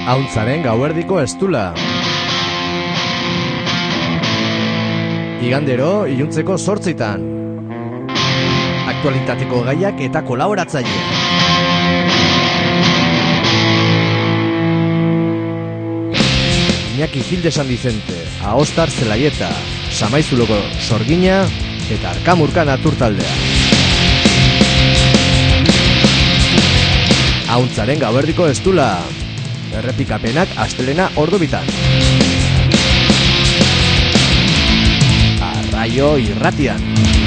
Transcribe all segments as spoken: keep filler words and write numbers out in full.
Ahuntzaren gauerdiko estula. Igandero, iluntzeko zortzitan. Aktualitateko gaiak eta kolaboratzaile. Iñaki Gilde San Vicente, Aostar Zelaieta, Samaizuloko Sorgina eta Arkamurka Naturtaldea. Ahuntzaren gauerdiko estula. Errepikapenak astelena ordu bitan. Arraio irratian.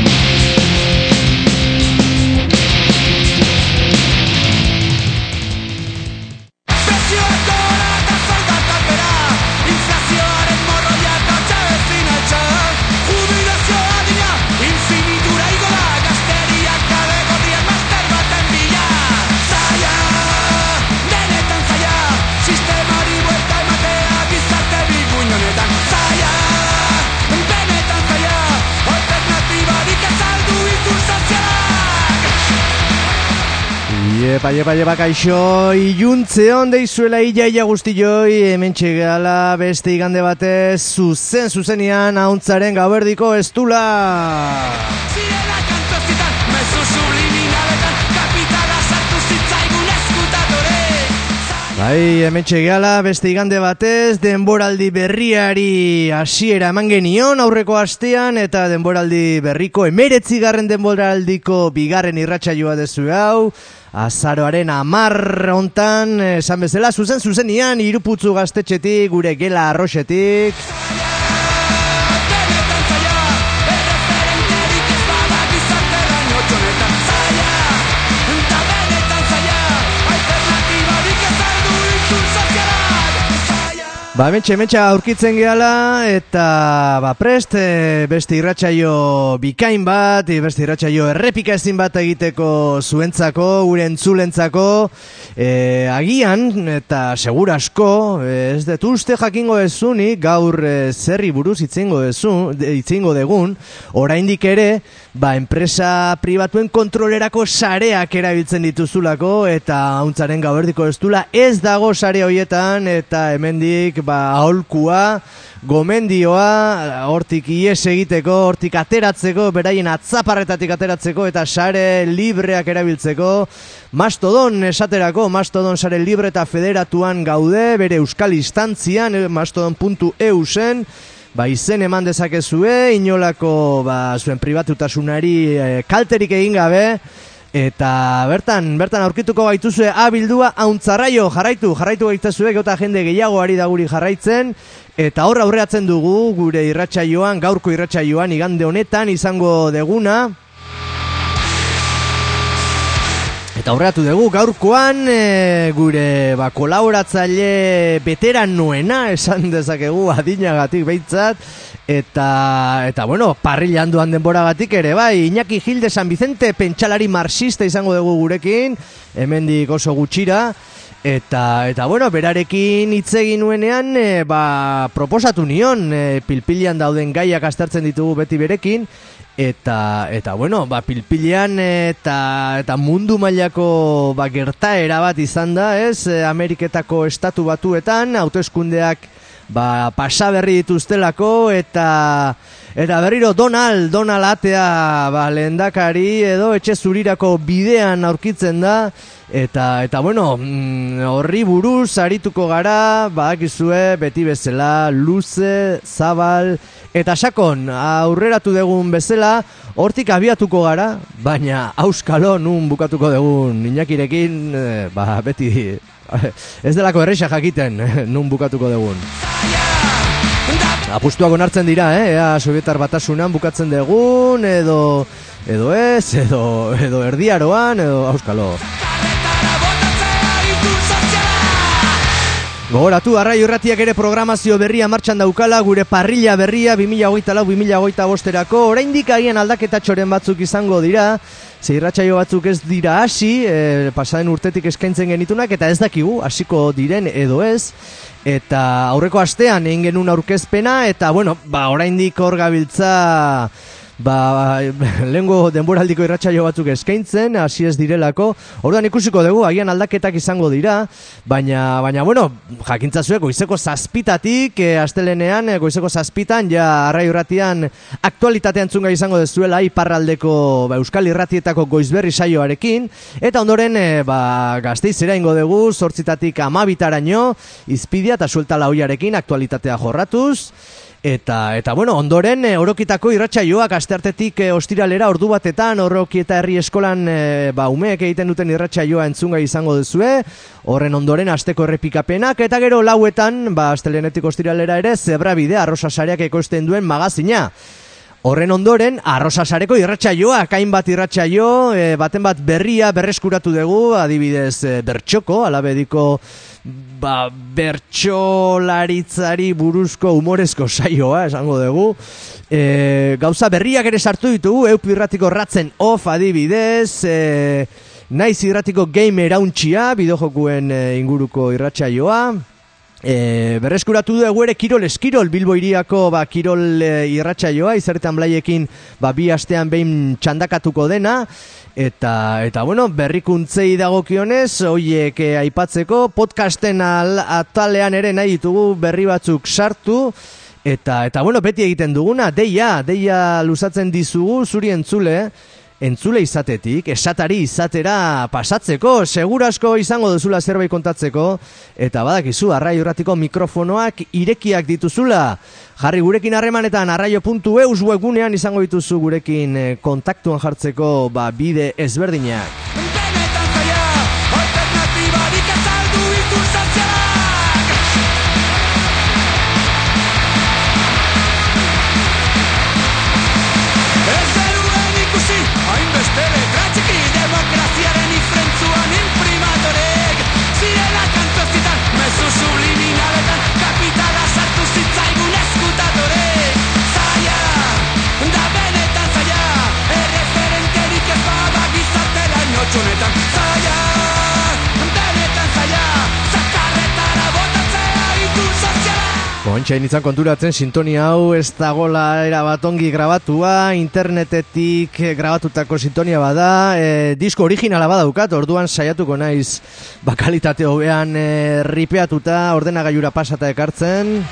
Epa, epa, epa, kaixo, iluntze hon deizuela illa illa guztioi, hemen txegala beste igande batez, zuzen zuzenian ahuntzaren gauerdiko estula. Bai, hemen txegala beste igande batez, denboraldi berriari hasiera eman genion aurreko astean, eta denboraldi berriko emeretzigarren denboraldiko bigarren irratsaioa dezu hau, azaroaren amar hontan, esan bezala, zuzen zuzenian, Iruputzu gaztetxetik, gure gela arroxetik. Ba, mentxe, mentxe aurkitzen gehala, eta ba, prest, e, beste irratsaio bikain bat, e, beste irratsaio errepika ezin bat egiteko zuentzako, gure entzulentzako, e, agian, eta segura asko, e, ez dut uste jakingo dezunik, gaur e, zerri buruz itzingo dezu, itzingo degun, oraindik ere, ba, enpresa pribatuen kontrolerako sareak erabiltzen dituzulako, eta ahuntzaren gauerdiko estula ez dago sare hoietan, eta hemendik, ba, aholkua, gomendioa, hortik ies egiteko, hortik ateratzeko, beraien atzaparretatik ateratzeko, eta sare libreak erabiltzeko, Mastodon esaterako, Mastodon sare libre eta federatuan gaude, bere euskal instantzian, mastodon puntu e u zen, ba, izen eman dezakezue, inolako, ba, zuen pribatutasunari e, kalterik egin gabe, eta bertan, bertan aurkituko gaituzue abildua ahuntzarraio, jarraitu, jarraitu gaituzue, gota jende gehiago ari da guri jarraitzen, eta horra aurreatzen dugu gure irratsaioan, gaurko irratsaioan, igande honetan izango deguna. Eta aurreatu dugu gaurkoan e, gure ba, kolaboratzaile beteran nuena, esan dezakegu adinagatik behintzat, eta, eta bueno, parrilan duan denboragatik ere, bai, Iñaki Gilde San Vicente, pentsalari marxista izango dugu gurekin, hemendik oso gutxira, eta, eta bueno, berarekin hitz egin nuenean, e, ba, proposatu nion, e, pilpilian dauden gaiak aztertzen ditugu beti berekin, Eta, eta bueno, ba, pilpilean eta, eta mundu mailako ba, gertaera bat izan da, ez? Ameriketako estatu batuetan, hauteskundeak ba, pasaberri dituztelako, eta, eta berriro Donald, Donald atea ba, lehendakari edo etxe zurirako bidean aurkitzen da, eta, eta bueno, horri buruz arituko gara, badakizue, beti bezala, luze, zabal, eta sakon, aurreratu dugun bezala, hortik abiatuko gara, baina auskalo nun bukatuko dugun Iñakirekin, eh, ba, beti, ez delako erreixa jakiten, eh, nun bukatuko dugun. Apustuak onartzen dira, eh, ea Sobietar Batasunan bukatzen dugun, edo, edo ez, edo, edo erdiaroan, edo auskalo. Gogoratu, Arraio Irratiak ere programazio berria martxan daukala, gure parrilla berria bi mila hogeita lau bi mila hogeita bosterako, oraindik agian aldaketatxoren batzuk izango dira, ze irratsaio batzuk ez dira hasi, e, pasaden urtetik eskaintzen genitunak, eta ez dakigu, hasiko diren edo ez, eta aurreko astean egin genuen aurkezpena, eta bueno, ba, oraindik hor gabiltza ba, lehengo denboraldiko irratsaio batzuk eskaintzen, hasi ez direlako, orduan ikusiko dugu, agian aldaketak izango dira, baina, baina bueno, jakintzazuek, goizeko zazpitatik, e, astelenean, e, goizeko zazpitan, ja, arrai irratian, aktualitatean zunga izango dezuela, iparraldeko, ba, Euskal Irratietako goizberri saioarekin, eta ondoren, e, ba, Gasteizera ingo dugu, zortzitatik amabitaraino, izpidia eta suelta lauiarekin, aktualitatea jorratuz, Eta, eta bueno, ondoren e, orokitako irratsaioak asteartetik e, ostiralera ordu batetan, Oroki eta Herri Eskolan e, ba, umeek egiten duten irratsaioa entzungai izango duzue, horren ondoren asteko errepikapenak, eta gero lauetan, ba, astelenetik ostiralera ere, Zebrabide Arrosasareak ekoizten duen magazina. Horren ondoren, Arrosasareko irratsaioak, hainbat irratsaio, e, baten bat berria berreskuratu dugu, adibidez e, bertxoko, alabediko ba, bertxolaritzari buruzko humorezko saioa, esango dugu. E, gauza berriak ere sartu ditugu, Eupi irratiko ratzen off adibidez, e, naiz irratiko game erauntxia, bideojokuen e, inguruko irratsaioa. E, berreskuratu dugu ere Kirol Eskirol Bilbo Hiriako ba, Kirol e, irratsaioa izertan blaiekin ba, bi astean behin txandakatuko dena eta, eta bueno, berrikuntzei dagokionez hoiek e, aipatzeko podcasten al, atalean ere nahi ditugu berri batzuk sartu eta, eta bueno, beti egiten duguna deia, deia luzatzen dizugu zuri entzule entzule izatetik, esatari izatera pasatzeko, segurasko izango duzula zerbait kontatzeko, eta badakizu, Arraio Irratiko mikrofonoak irekiak dituzula. Jarri gurekin harremanetan arraio puntu eus webunean izango dituzu gurekin kontaktuan jartzeko ba, bide ezberdinak. Ontsain izan konturatzen sintonia hau ez dagola erabat ongi grabatua, internetetik grabatutako sintonia bada, e, disko originala badaukat, orduan saiatuko naiz bakalitate hobean e, ripeatuta ordenagailura pasata ekartzen.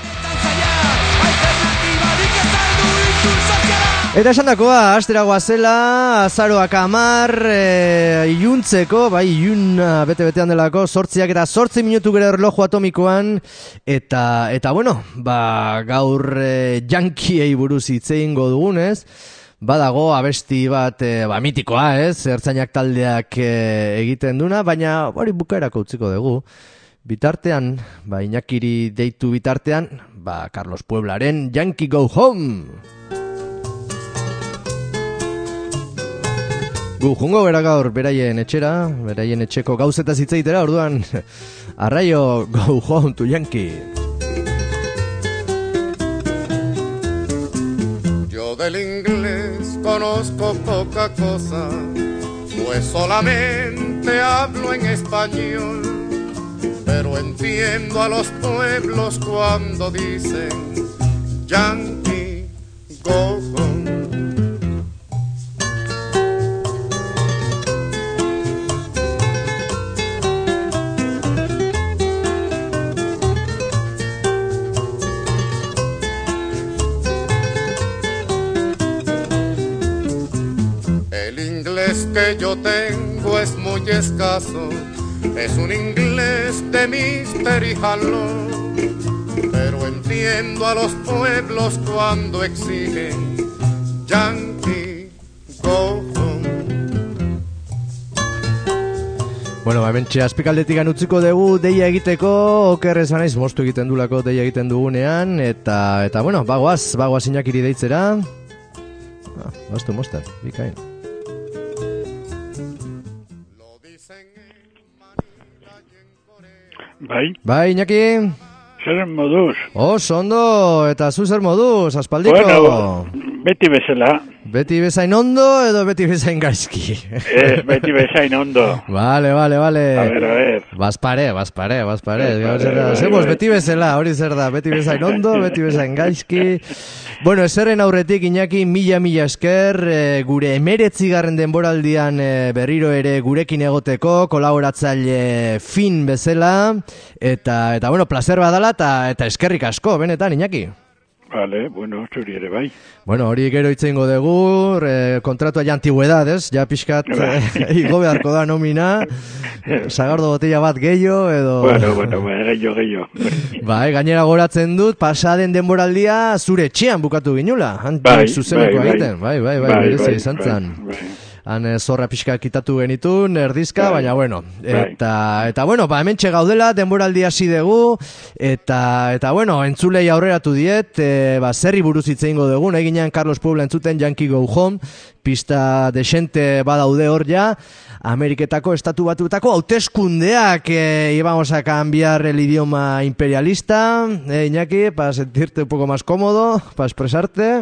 Eta esan dakoa, astera goazela, azaroak amar, e, iluntzeko, bai, ilun bete-betean delako, sortziak eta sortzi minutu gero erloju atomikoan, eta, eta bueno, ba, gaur e, jankiei buruz hitzein godugunez, badago abesti bat, e, ba, mitikoa, ez, ertzainak taldeak e, egiten duna, baina hori bukaerako utziko dugu. Bitartean, ba, Iñakiri deitu bitartean, ba, Carlos Pueblaren Yankee Go Home! Gu, jungo bera gaur, beraien etxera, beraien etxeko gauzetaz hitzeitera, orduan, Arraio Go Home to Yankee. Yo del inglés conozco poca cosa, pues solamente hablo en español, pero entiendo a los pueblos cuando dicen Yankee Go Home. Que yo tengo es muy escaso, es un inglés de mister y jalón, pero entiendo a los pueblos cuando exigen Yankee Go Home. Bueno, ba, bentxe azpikaldetik utziko dugu deia egiteko, okerrez banaiz moztu egiten dulako deia egiten dugunean, eta, eta bueno, bagoaz, bagoaz Iñakiri deitzera. Ah, moztu, mozten, bikain. Bai. Bai, Iñaki. Zer moduz? Oso ondo, eta zu zer moduz, aspaldiko. Bueno, beti bezala. Beti bezain ondo edo beti bezain gaizki? Ez, beti bezain ondo. Vale, vale, vale. A ver, a ver. Bazpare, bazpare, bazpare. Zemos beti bezala, hori zer da. Beti bezain ondo, beti bezain gaizki. Bueno, eserren aurretik, Iñaki, mila mila esker, e, gure emeretzigarren denboraldian e, berriro ere gurekin egoteko, kolaboratzaile fin bezala, eta, eta bueno, placer badala, eta, eta eskerrik asko, benetan, Iñaki. Vale, bueno, zuri ere bai. Bueno, hori gero itzeingo dugu, eh, kontratua ja antigüedades, ja pixkat eh, igo beharko da nomina, sagardo botella bat gehiago, edo... Bueno, bueno, gehiago, gehiago. Bai, gainera goratzen dut, pasaden denboraldia zure etxean bukatu ginula, bai, zuzeneko bai, egiten, bai, bai, bai, bai, bai, izan zan. Han zorra pixka kitatu genitun, erdizka, bai, baina bueno, eta, eta bueno, ba, hementxe gaudela, denboraldi hasi dugu, eta, eta bueno, entzulei aurreratu diet, e, ba, zerri buruz itzeingo dugu, nahi ginean Carlos Puebla entzuten Yankee Go Home, pista desente badaude hor ja, Ameriketako estatu batutako hauteskundeak eh, íbamos a cambiar el idioma imperialista, eh, Iñaki, para sentirte un poco más cómodo, para expresarte.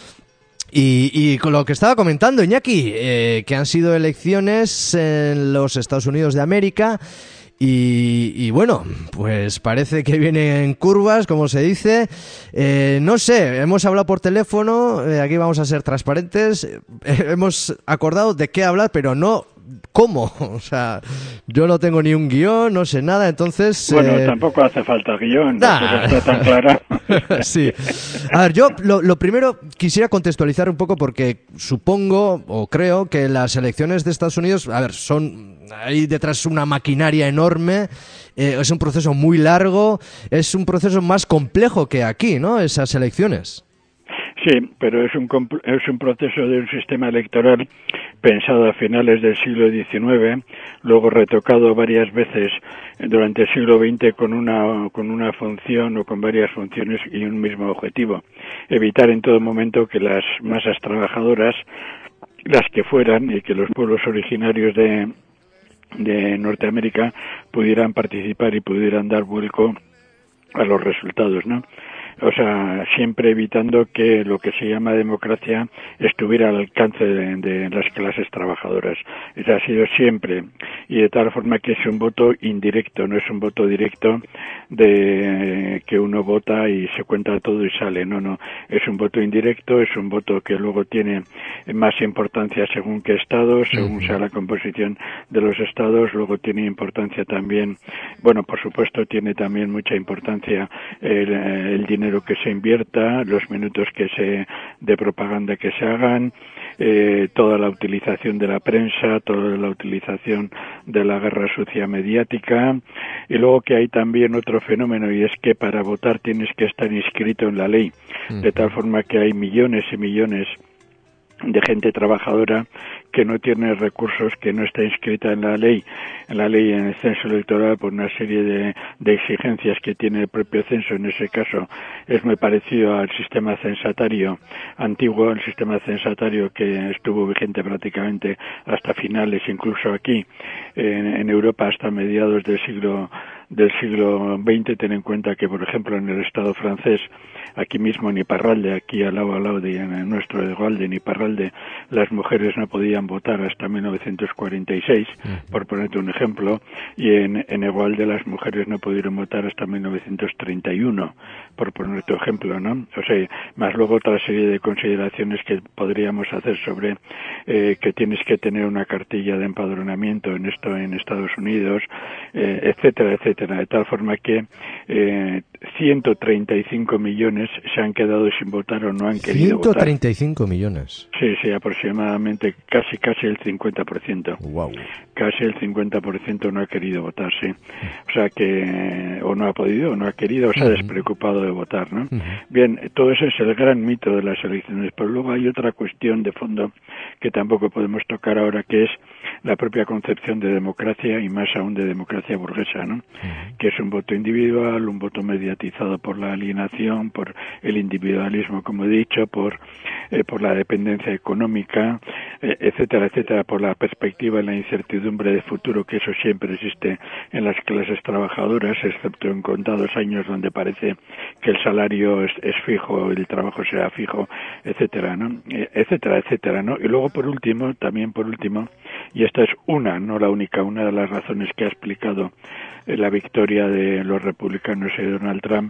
Y, y con lo que estaba comentando, Iñaki, eh, que han sido elecciones en los Estados Unidos de América y, y bueno, pues parece que vienen curvas, como se dice. Eh, no sé, hemos hablado por teléfono, eh, aquí vamos a ser transparentes, eh, hemos acordado de qué hablar, pero no cómo. O sea, yo no tengo ni un guión, no sé nada, entonces... Bueno, eh... tampoco hace falta guión, nah. no está tan clara. Sí. A ver, yo lo, lo primero quisiera contextualizar un poco porque supongo o creo que las elecciones de Estados Unidos, a ver, son... Hay detrás una maquinaria enorme, eh, es un proceso muy largo, es un proceso más complejo que aquí, ¿no? Esas elecciones. Sí, pero es un, es un proceso de un sistema electoral pensado a finales del siglo diecinueve, luego retocado varias veces durante el siglo veinte con una, con una función o con varias funciones y un mismo objetivo: evitar en todo momento que las masas trabajadoras, las que fueran, y que los pueblos originarios de, de Norteamérica pudieran participar y pudieran dar vuelco a los resultados, ¿no? O sea, siempre evitando que lo que se llama democracia estuviera al alcance de, de las clases trabajadoras. Eso ha sido siempre, y de tal forma que es un voto indirecto, no es un voto directo de que uno vota y se cuenta todo y sale. No, no, es un voto indirecto, es un voto que luego tiene más importancia según qué estado, según sea la composición de los estados. Luego tiene importancia también, bueno, por supuesto tiene también mucha importancia el, el dinero que se invierta, los minutos que se de propaganda que se hagan, eh, toda la utilización de la prensa, toda la utilización de la guerra sucia mediática. Y luego que hay también otro fenómeno, y es que para votar tienes que estar inscrito en la ley, de tal forma que hay millones y millones de gente trabajadora que no tiene recursos, que no está inscrita en la ley, en la ley en el censo electoral, por una serie de, de exigencias que tiene el propio censo. En ese caso es muy parecido al sistema censatario antiguo, el sistema censatario que estuvo vigente prácticamente hasta finales, incluso aquí en, en Europa hasta mediados del siglo del siglo veinte. Ten en cuenta que, por ejemplo, en el Estado francés, aquí mismo en Iparralde, aquí al lado al lado de en nuestro Egualde, en Iparralde, las mujeres no podían votar hasta mil novecientos cuarenta y seis, uh-huh. por ponerte un ejemplo, y en, en Egualde las mujeres no pudieron votar hasta mil novecientos treinta y uno, por ponerte un ejemplo, ¿no? O sea, más luego otra serie de consideraciones que podríamos hacer sobre eh, que tienes que tener una cartilla de empadronamiento en esto en Estados Unidos, eh, etcétera, etcétera, de tal forma que eh, ciento treinta y cinco millones se han quedado sin votar o no han querido votar. ciento treinta y cinco millones. Sí, sí, aproximadamente casi casi el cincuenta por ciento. Wow. Casi el cincuenta por ciento no ha querido votar, sí. O sea que o no ha podido o no ha querido o se ha despreocupado de votar, ¿no? Uh-huh. Bien, todo eso es el gran mito de las elecciones, pero luego hay otra cuestión de fondo que tampoco podemos tocar ahora, que es la propia concepción de democracia, y más aún de democracia burguesa, ¿no? Uh-huh. Que es un voto individual, un voto mediatizado por la alienación, por el individualismo, como he dicho, por eh, por la dependencia económica, eh, etcétera, etcétera, por la perspectiva y la incertidumbre de futuro, que eso siempre existe en las clases trabajadoras, excepto en contados años donde parece que el salario es, es fijo, el trabajo será fijo, etcétera, ¿no? etcétera, etcétera, ¿no? Y luego por último, también por último, y esta es una, no la única, una de las razones que ha explicado la victoria de los republicanos y de Donald Trump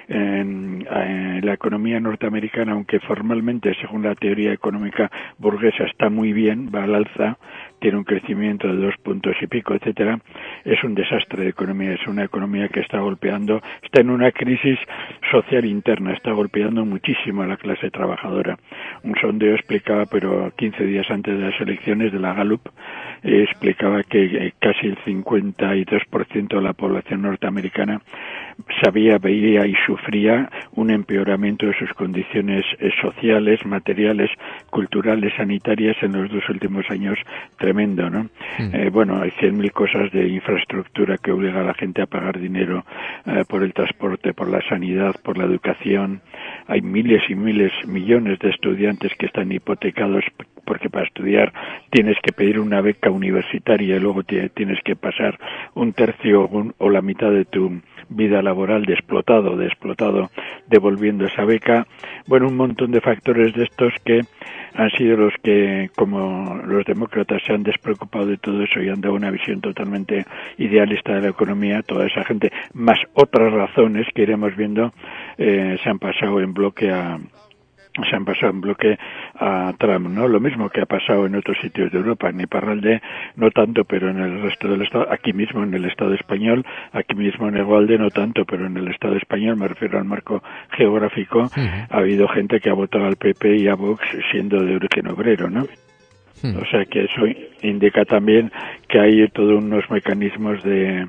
en, en la economía norteamericana, aunque formalmente, según la teoría económica burguesa, está muy bien, va al alza, tiene un crecimiento de dos puntos y pico, etcétera, es un desastre de economía, es una economía que está golpeando, está en una crisis social interna, está golpeando muchísimo a la clase trabajadora. Un sondeo explicaba, pero quince días antes de las elecciones de la Gallup, eh, explicaba que eh, casi el cincuenta y dos por ciento de la población norteamericana sabía, veía y sufría un empeoramiento de sus condiciones eh, sociales, materiales, culturales, sanitarias en los dos últimos años, tremendo, ¿no? Mm. Eh, bueno, hay cien mil cosas de infraestructura que obliga a la gente a pagar dinero eh, por el transporte, por la sanidad, por la educación. Hay miles y miles, millones de estudiantes que están hipotecados porque para estudiar tienes que pedir una beca universitaria y luego tienes que pasar un tercio o la mitad de tu vida laboral de explotado, de explotado devolviendo esa beca. Bueno, un montón de factores de estos que han sido los que, como los demócratas se han despreocupado de todo eso y han dado una visión totalmente idealista de la economía, toda esa gente, más otras razones que iremos viendo, eh, se han pasado en bloque a se han pasado en bloque a Trump, ¿no? Lo mismo que ha pasado en otros sitios de Europa, en Iparralde no tanto, pero en el resto del Estado, aquí mismo en el Estado español, aquí mismo en Egualde no tanto, pero en el Estado español, me refiero al marco geográfico, uh-huh. ha habido gente que ha votado al P P y a Vox siendo de origen obrero, ¿no? Uh-huh. O sea que eso indica también que hay todos unos mecanismos de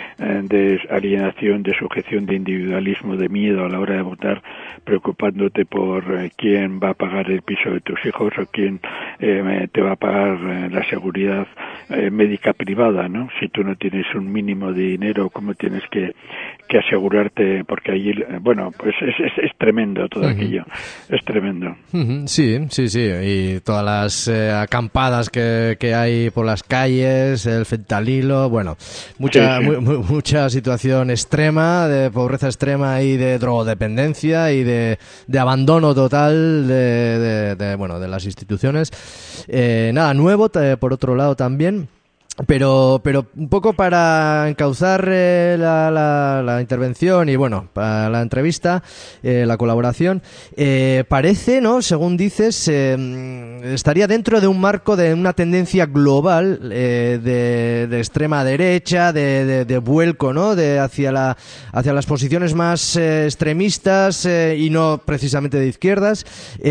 de alienación, de sujeción, de individualismo, de miedo a la hora de votar, preocupándote por eh, quién va a pagar el piso de tus hijos o quién eh, te va a pagar eh, la seguridad eh, médica privada, ¿no? Si tú no tienes un mínimo de dinero, ¿cómo tienes que, que asegurarte? Porque allí, eh, bueno, pues es, es, es tremendo todo uh-huh. aquello, es tremendo. Uh-huh. Sí, sí, sí, y todas las eh, acampadas que, que hay por las calles, el fentanilo, bueno, mucha, sí, sí. Muy, mucha situación extrema, de pobreza extrema y de drogodependencia y de, de abandono total de, de, de, bueno, de las instituciones. Eh, nada nuevo, t- por otro lado también. Pero, pero un poco para encauzar eh, la, la, la intervención y bueno, para la entrevista, eh, la colaboración, eh, parece, ¿no? Según dices, eh, estaría dentro de un marco de una tendencia global eh, de, de extrema derecha, de, de, de vuelco, ¿no? De hacia la, hacia las posiciones más eh, extremistas eh, y no precisamente de izquierdas.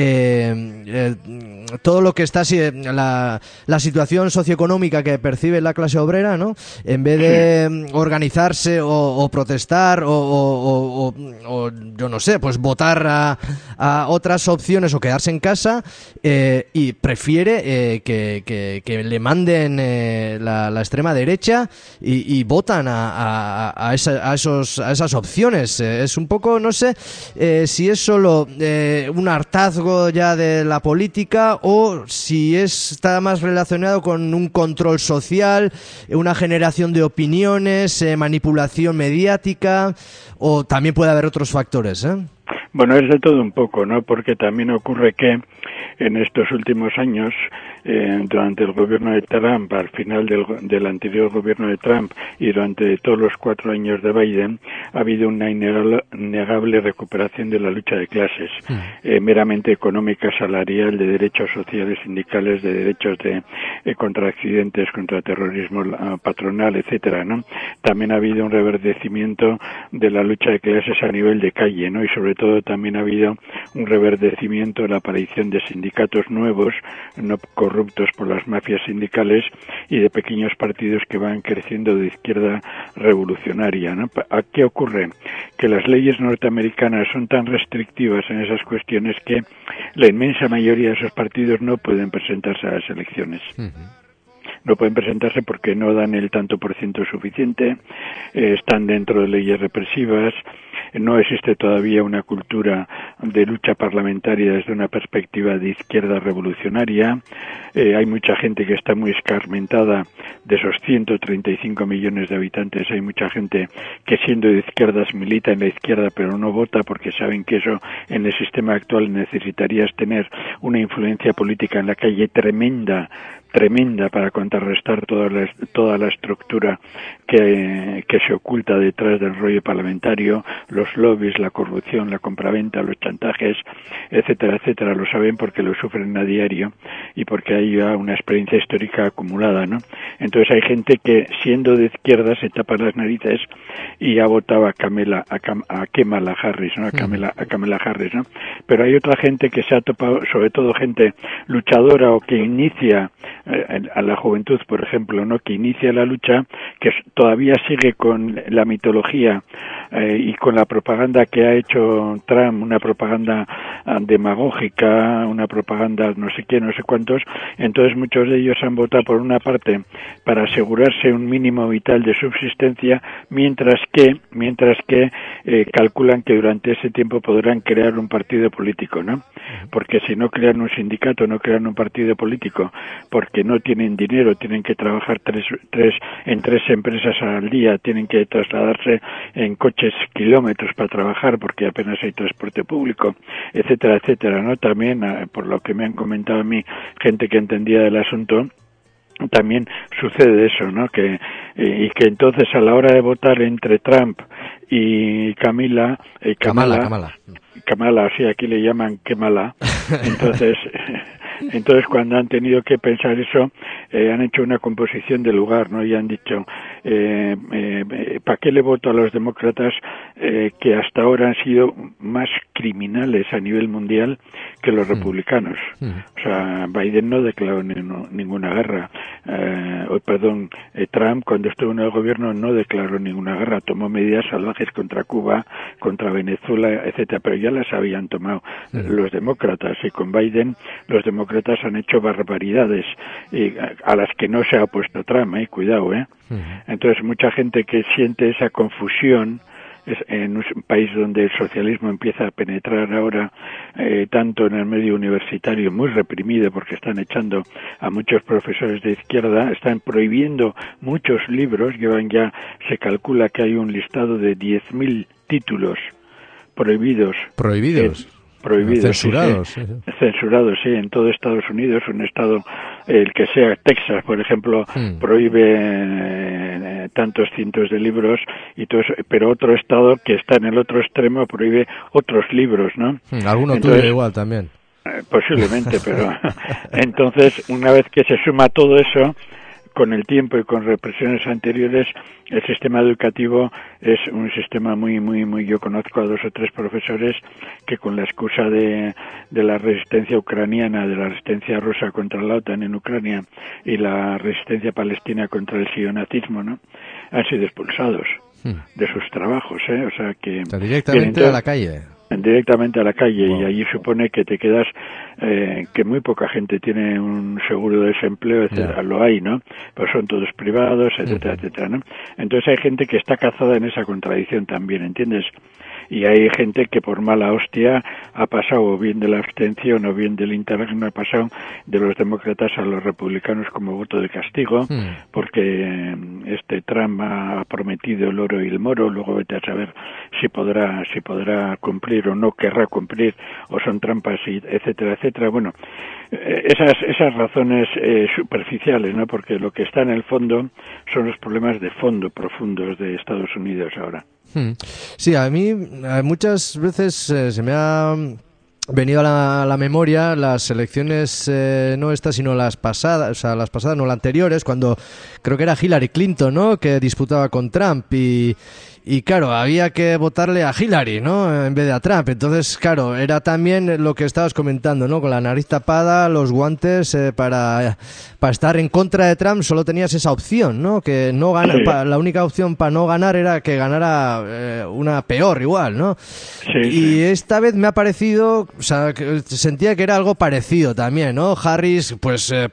Eh, eh, todo lo que está así, la, la situación socioeconómica que percibe la clase obrera, ¿no? En vez de organizarse o, o protestar o, o, o, o yo no sé, pues votar a, a otras opciones o quedarse en casa, eh, y prefiere eh, que, que, que le manden eh, la, la extrema derecha y, y votan a, a, a, esa, a, esos, a esas opciones. Eh, es un poco, no sé eh, si es solo eh, un hartazgo ya de la política o si es, está más relacionado con un control social, una generación de opiniones, eh, manipulación mediática, o también puede haber otros factores, ¿eh? Bueno, es de todo un poco, ¿no? Porque también ocurre que en estos últimos años, eh, durante el gobierno de Trump, al final del, del anterior gobierno de Trump y durante todos los cuatro años de Biden, ha habido una innegable recuperación de la lucha de clases, sí. eh, meramente económica, salarial, de derechos sociales, sindicales, de derechos de eh, contra accidentes, contra terrorismo uh, patronal, etcétera, ¿no? También ha habido un reverdecimiento de la lucha de clases a nivel de calle, ¿no? Y sobre todo también ha habido un reverdecimiento de la aparición de sindicatos nuevos, no corruptos por las mafias sindicales, y de pequeños partidos que van creciendo de izquierda revolucionaria, ¿no? ¿A qué ocurre? Que las leyes norteamericanas son tan restrictivas en esas cuestiones que la inmensa mayoría de esos partidos no pueden presentarse a las elecciones. Uh-huh. No pueden presentarse porque no dan el tanto por ciento suficiente, eh, están dentro de leyes represivas, no existe todavía una cultura de lucha parlamentaria desde una perspectiva de izquierda revolucionaria. Eh, hay mucha gente que está muy escarmentada. De esos ciento treinta y cinco millones de habitantes hay mucha gente que siendo de izquierdas milita en la izquierda pero no vota porque saben que eso en el sistema actual necesitarías tener una influencia política en la calle tremenda tremenda para contrarrestar toda la, toda la estructura que, que se oculta detrás del rollo parlamentario, los lobbies, la corrupción, la compraventa, los chantajes, etcétera, etcétera. Lo saben porque lo sufren a diario y porque hay ya una experiencia histórica acumulada, ¿no? Entonces hay gente que siendo de izquierda se tapa las narices y ha votado a Kamala, a, Cam, a Kamala Harris, ¿no? A Kamala, a Kamala Harris, ¿no? Pero hay otra gente que se ha topado, sobre todo gente luchadora o que inicia a la juventud, por ejemplo, ¿no? Que inicia la lucha, que todavía sigue con la mitología eh, y con la propaganda que ha hecho Trump, una propaganda uh, demagógica, una propaganda no sé qué, no sé cuántos. Entonces muchos de ellos han votado por una parte para asegurarse un mínimo vital de subsistencia, mientras que mientras que eh, calculan que durante ese tiempo podrán crear un partido político, ¿no? Porque si no crean un sindicato, no crean un partido político, porque no tienen dinero, tienen que trabajar tres, tres, en tres empresas al día, tienen que trasladarse en coches kilómetros para trabajar porque apenas hay transporte público, etcétera, etcétera, ¿no? También, por lo que me han comentado a mí, gente que entendía del asunto, también sucede eso, ¿no? Que y que entonces a la hora de votar entre Trump y Camila, eh, Kamala, Kamala, Kamala, sí, aquí le llaman Kamala, entonces entonces cuando han tenido que pensar eso, eh, han hecho una composición de lugar, ¿no? Y han dicho, eh, eh, ¿para qué le voto a los demócratas eh, que hasta ahora han sido más criminales a nivel mundial que los republicanos? Mm. O sea, Biden no declaró ni, no, ninguna guerra, eh, oh, perdón, eh, Trump cuando estuvo en el gobierno no declaró ninguna guerra, tomó medidas salvajes contra Cuba, contra Venezuela, etcétera, pero ya las habían tomado mm. los demócratas, y con Biden los demócratas han hecho barbaridades y a las que no se ha opuesto Trump, eh, cuidado, eh. Uh-huh. Entonces mucha gente que siente esa confusión es en un país donde el socialismo empieza a penetrar ahora eh, tanto en el medio universitario, muy reprimido porque están echando a muchos profesores de izquierda, están prohibiendo muchos libros, llevan ya, se calcula que hay un listado de diez mil títulos prohibidos. Prohibidos. Eh, prohibidos, censurados, sí, sí. censurados, sí, en todo Estados Unidos, un estado, el que sea Texas, por ejemplo, hmm. prohíbe eh, tantos cientos de libros, y todo eso, pero otro estado que está en el otro extremo prohíbe otros libros, ¿no? Hmm, alguno tuyo igual también. Eh, posiblemente, pero entonces, una vez que se suma todo eso, con el tiempo y con represiones anteriores, el sistema educativo es un sistema muy, muy, muy... Yo conozco a dos o tres profesores que con la excusa de, de la resistencia ucraniana, de la resistencia rusa contra la OTAN en Ucrania y la resistencia palestina contra el sionazismo, ¿no?, han sido expulsados hmm. de sus trabajos, ¿eh? O sea que... O sea, directamente entonces, a la calle. Directamente a la calle, wow. Y allí supone que te quedas, eh, que muy poca gente tiene un seguro de desempleo, etcétera, yeah. Lo hay, ¿no? Pero son todos privados, etcétera, uh-huh. etcétera, ¿no? Entonces hay gente que está cazada en esa contradicción también, ¿entiendes? Y hay gente que por mala hostia ha pasado o bien de la abstención o bien del interregno, ha pasado de los demócratas a los republicanos como voto de castigo, mm. porque este Trump ha prometido el oro y el moro, luego vete a saber si podrá si podrá cumplir o no querrá cumplir, o son trampas, y etcétera, etcétera. Bueno, esas esas razones eh, superficiales, ¿no? Porque lo que está en el fondo son los problemas de fondo profundos de Estados Unidos ahora. Sí, a mí muchas veces eh, se me ha venido a la, a la memoria las elecciones, eh, no estas, sino las pasadas, o sea, las pasadas, no las anteriores, cuando creo que era Hillary Clinton, ¿no?, que disputaba con Trump, y Y claro, había que votarle a Hillary, ¿no?, en vez de a Trump. Entonces, claro, era también lo que estabas comentando, ¿no?, con la nariz tapada, los guantes, eh, para, para estar en contra de Trump solo tenías esa opción, ¿no?, que no gana, sí. pa, la única opción para no ganar era que ganara eh, una peor igual, ¿no? Sí, y sí. esta vez me ha parecido, o sea, que sentía que era algo parecido también, ¿no? Harris, pues, eh,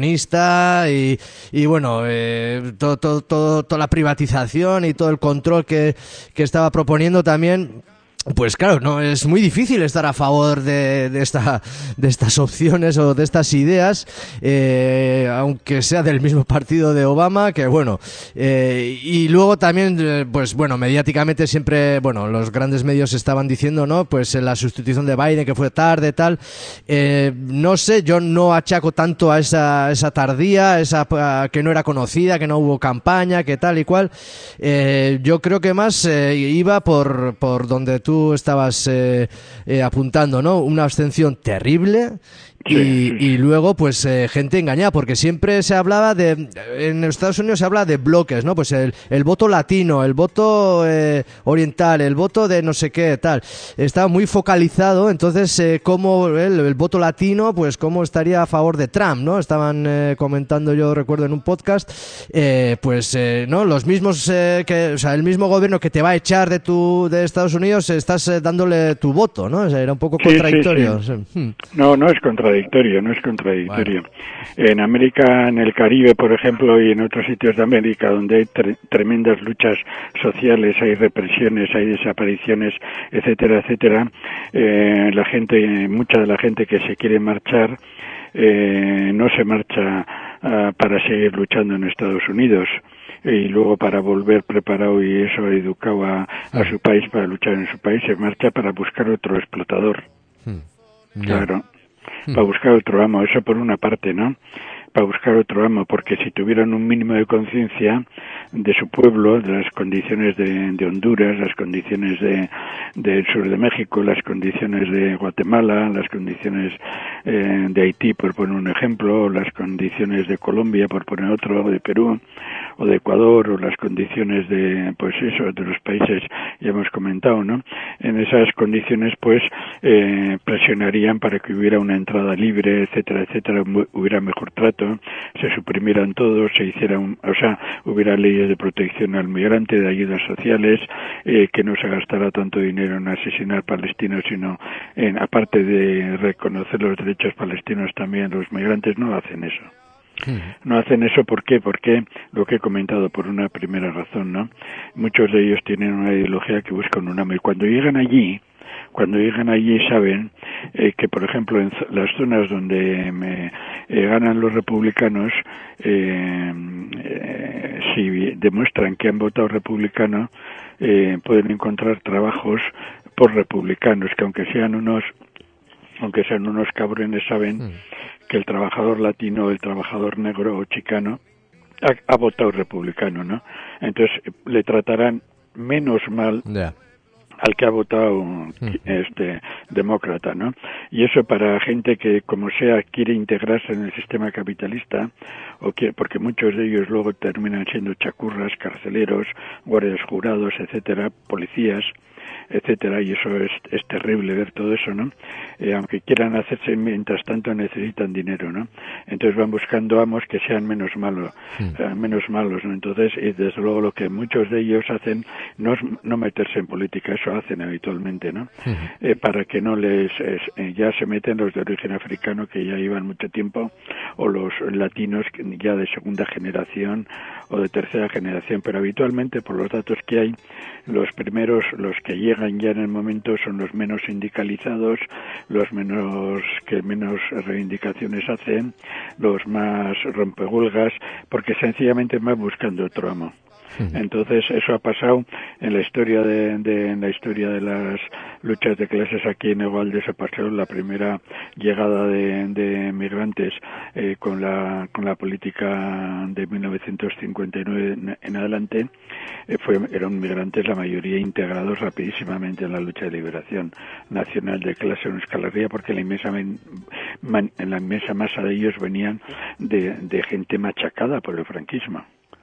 prosionista y, y bueno, eh, todo, todo, todo, toda la privatización y todo el control que que, que estaba proponiendo también. Pues claro, no es muy difícil estar a favor de, de esta de estas opciones o de estas ideas, eh, aunque sea del mismo partido de Obama, que bueno, eh, y luego también, eh, pues bueno, mediáticamente siempre, bueno, los grandes medios estaban diciendo, ¿no? Pues la sustitución de Biden, que fue tarde, tal, eh, no sé, yo no achaco tanto a esa esa tardía, esa a, que no era conocida, que no hubo campaña, que tal y cual, eh, yo creo que más eh, iba por por donde tú tú estabas eh, eh, apuntando, ¿no? Una abstención terrible y, sí, sí, sí. y luego pues eh, gente engañada, porque siempre se hablaba de, en Estados Unidos se habla de bloques, ¿no? Pues el, el voto latino, el voto eh, oriental, el voto de no sé qué, tal. Estaba muy focalizado, entonces eh, cómo el, el voto latino, pues cómo estaría a favor de Trump, ¿no? Estaban eh, comentando, yo recuerdo en un podcast, eh, pues eh, no, los mismos eh, que, o sea, el mismo gobierno que te va a echar de tu de Estados Unidos, estás eh, dándole tu voto, ¿no? O sea, era un poco sí, contradictorio. Sí, sí. No, no es contradictorio, no es contradictorio. Bueno. En América, en el Caribe, por ejemplo, y en otros sitios de América, donde hay tre- tremendas luchas sociales, hay represiones, hay desapariciones, etcétera, etcétera, eh, la gente, mucha de la gente que se quiere marchar, eh, no se marcha uh, para seguir luchando en Estados Unidos y luego para volver preparado y eso educado a, a su país para luchar en su país, se marcha para buscar otro explotador. Hmm. Claro, hmm. para buscar otro amo, eso por una parte, ¿no? Para buscar otro amo, porque si tuvieran un mínimo de conciencia de su pueblo, de las condiciones de, de Honduras, las condiciones de del sur de México, las condiciones de Guatemala, las condiciones eh, de Haití, por poner un ejemplo, las condiciones de Colombia, por poner otro, o de Perú, o de Ecuador, o las condiciones de, pues eso, de los países, ya hemos comentado, ¿no? En esas condiciones, pues, eh, presionarían para que hubiera una entrada libre, etcétera, etcétera, hubiera mejor trato, se suprimieran todos, se hiciera un, o sea, hubiera leyes de protección al migrante, de ayudas sociales, eh, que no se gastara tanto dinero en asesinar palestinos, sino en, aparte de reconocer los derechos palestinos también, los migrantes no hacen eso. No hacen eso, ¿por qué? Porque lo que he comentado, por una primera razón, ¿no? Muchos de ellos tienen una ideología que buscan un amo, y cuando llegan allí, cuando llegan allí saben eh, que, por ejemplo, en las zonas donde me, eh, ganan los republicanos, eh, eh, si demuestran que han votado republicano, eh, pueden encontrar trabajos por republicanos, que aunque sean unos, aunque sean unos cabrones, saben mm. que el trabajador latino, el trabajador negro o chicano ha, ha votado republicano, ¿no? Entonces le tratarán menos mal yeah. al que ha votado este demócrata, ¿no? Y eso para gente que, como sea, quiere integrarse en el sistema capitalista, o que, porque muchos de ellos luego terminan siendo chacurras, carceleros, guardias jurados, etcétera, policías, etcétera, y eso es, es terrible ver todo eso, ¿no? Eh, aunque quieran hacerse, mientras tanto necesitan dinero, ¿no? Entonces van buscando amos que sean menos malos, sí. eh, menos malos, ¿no? Entonces, y desde luego lo que muchos de ellos hacen no es no meterse en política, eso hacen habitualmente, ¿no? Sí. Eh, para que no les, es, eh, ya se meten los de origen africano que ya llevan mucho tiempo, o los latinos ya de segunda generación o de tercera generación, pero habitualmente, por los datos que hay, los primeros, los que llegan ya en el momento son los menos sindicalizados, los menos que menos reivindicaciones hacen, los más rompehuelgas, porque sencillamente van buscando otro amo. Entonces eso ha pasado en la historia de, de en la historia de las luchas de clases aquí en Egualde. Se pasó la primera llegada de, de migrantes eh, con la con la política de mil novecientos cincuenta y nueve en, en adelante. Eh, fue eran migrantes la mayoría integrados rapidísimamente en la lucha de liberación nacional de clase en Euskal Herria, porque la inmensa man, la inmensa masa de ellos venían de, de gente machacada por el franquismo,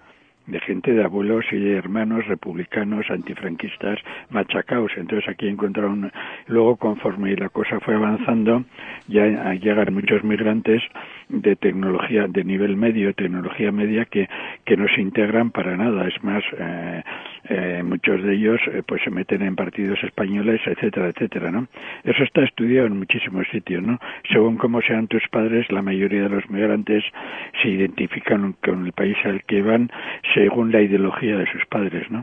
de gente de abuelos y de hermanos republicanos, antifranquistas, machacados. Entonces aquí encontraron, luego conforme la cosa fue avanzando, ya llegan muchos migrantes de tecnología, de nivel medio, tecnología media, que, que no se integran para nada. Es más, eh, eh, muchos de ellos eh, pues se meten en partidos españoles, etcétera, etcétera, ¿no? Eso está estudiado en muchísimos sitios, ¿no? Según cómo sean tus padres, la mayoría de los migrantes se identifican con el país al que van según la ideología de sus padres, ¿no?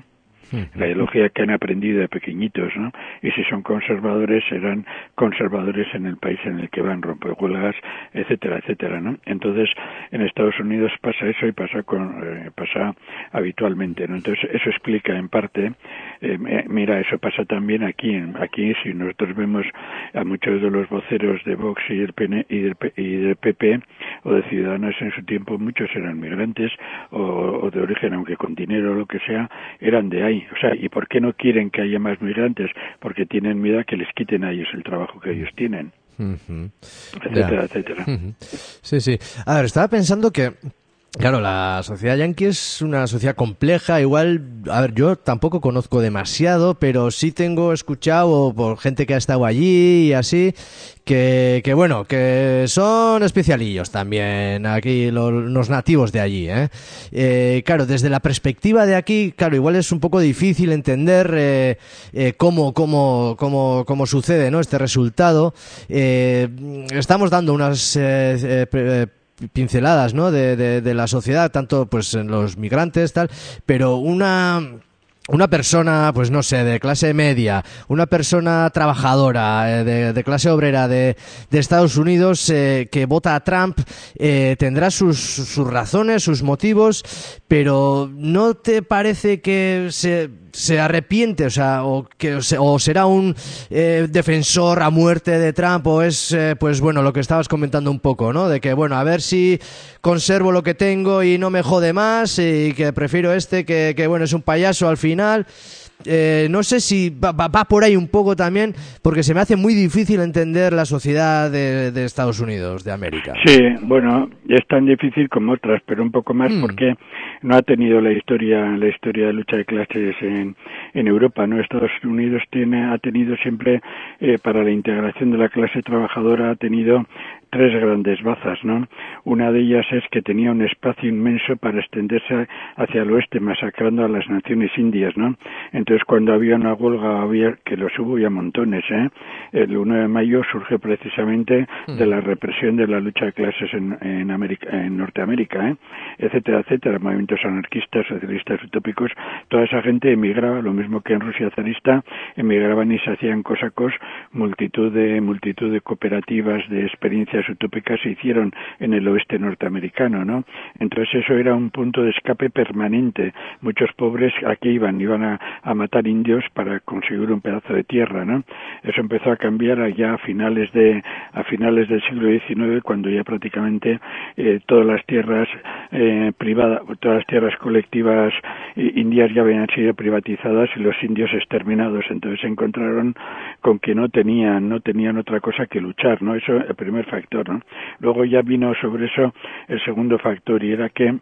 la ideología que han aprendido de pequeñitos, ¿no? Y si son conservadores, serán conservadores en el país en el que van, rompehuelgas, etcétera, etcétera, ¿no? Entonces, en Estados Unidos pasa eso y pasa con, eh, pasa habitualmente, ¿no? Entonces, eso explica en parte, eh, mira, eso pasa también aquí, aquí si nosotros vemos a muchos de los voceros de Vox y del, P N, y del, y del P P o de Ciudadanos en su tiempo, muchos eran migrantes o, o de origen, aunque con dinero o lo que sea, eran de ahí. O sea, ¿y por qué no quieren que haya más migrantes? Porque tienen miedo a que les quiten a ellos el trabajo que ellos tienen, uh-huh. etcétera, yeah. etcétera. Uh-huh. Sí, sí. A ver, estaba pensando que claro, la sociedad yanqui es una sociedad compleja, igual, a ver, yo tampoco conozco demasiado, pero sí tengo escuchado por gente que ha estado allí y así, que, que bueno, que son especialillos también aquí los, los nativos de allí, ¿eh? Eh, claro, desde la perspectiva de aquí, claro, igual es un poco difícil entender eh, eh, cómo, cómo, cómo, cómo sucede, ¿no? Este resultado. Eh, estamos dando unas eh, eh, pinceladas, ¿no? De, de, de la sociedad, tanto pues en los migrantes, tal, pero una una persona, pues no sé, de clase media, una persona trabajadora, eh, de, de clase obrera de, de Estados Unidos eh, que vota a Trump, eh, tendrá sus, sus razones, sus motivos, pero ¿no te parece que se, se arrepiente, o sea, o que o será un eh, defensor a muerte de Trump, o es, eh, pues bueno, lo que estabas comentando un poco, ¿no? De que, bueno, a ver si conservo lo que tengo y no me jode más, y que prefiero este que, que bueno, es un payaso al final. Final, eh, no sé si va, va, va por ahí un poco también, porque se me hace muy difícil entender la sociedad de, de Estados Unidos, de América. Sí, bueno, es tan difícil como otras, pero un poco más mm. porque no ha tenido la historia la historia de lucha de clases en, en Europa, ¿no? Estados Unidos tiene ha tenido siempre, eh, para la integración de la clase trabajadora, ha tenido tres grandes bazas, ¿no? Una de ellas es que tenía un espacio inmenso para extenderse hacia el oeste, masacrando a las naciones indias, ¿no? Entonces, cuando había una huelga, había, que los hubo ya montones, ¿eh? El uno de mayo surge precisamente de la represión de la lucha de clases en, en, América, en Norteamérica, ¿eh? Etcétera, etcétera, movimientos anarquistas, socialistas, utópicos, toda esa gente emigraba, lo mismo que en Rusia zarista, emigraban y se hacían cosacos, multitud de, multitud de cooperativas, de experiencias utópicas se hicieron en el oeste norteamericano, ¿no? Entonces eso era un punto de escape permanente. Muchos pobres aquí iban, iban a, a matar indios para conseguir un pedazo de tierra, ¿no? Eso empezó a cambiar allá a finales de a finales del siglo diecinueve, cuando ya prácticamente eh, todas las tierras eh, privadas, todas las tierras colectivas eh, indias ya habían sido privatizadas y los indios exterminados. Entonces se encontraron con que no tenían no tenían otra cosa que luchar, ¿no? Eso es el primer factor, ¿no? Luego ya vino sobre eso el segundo factor, y era que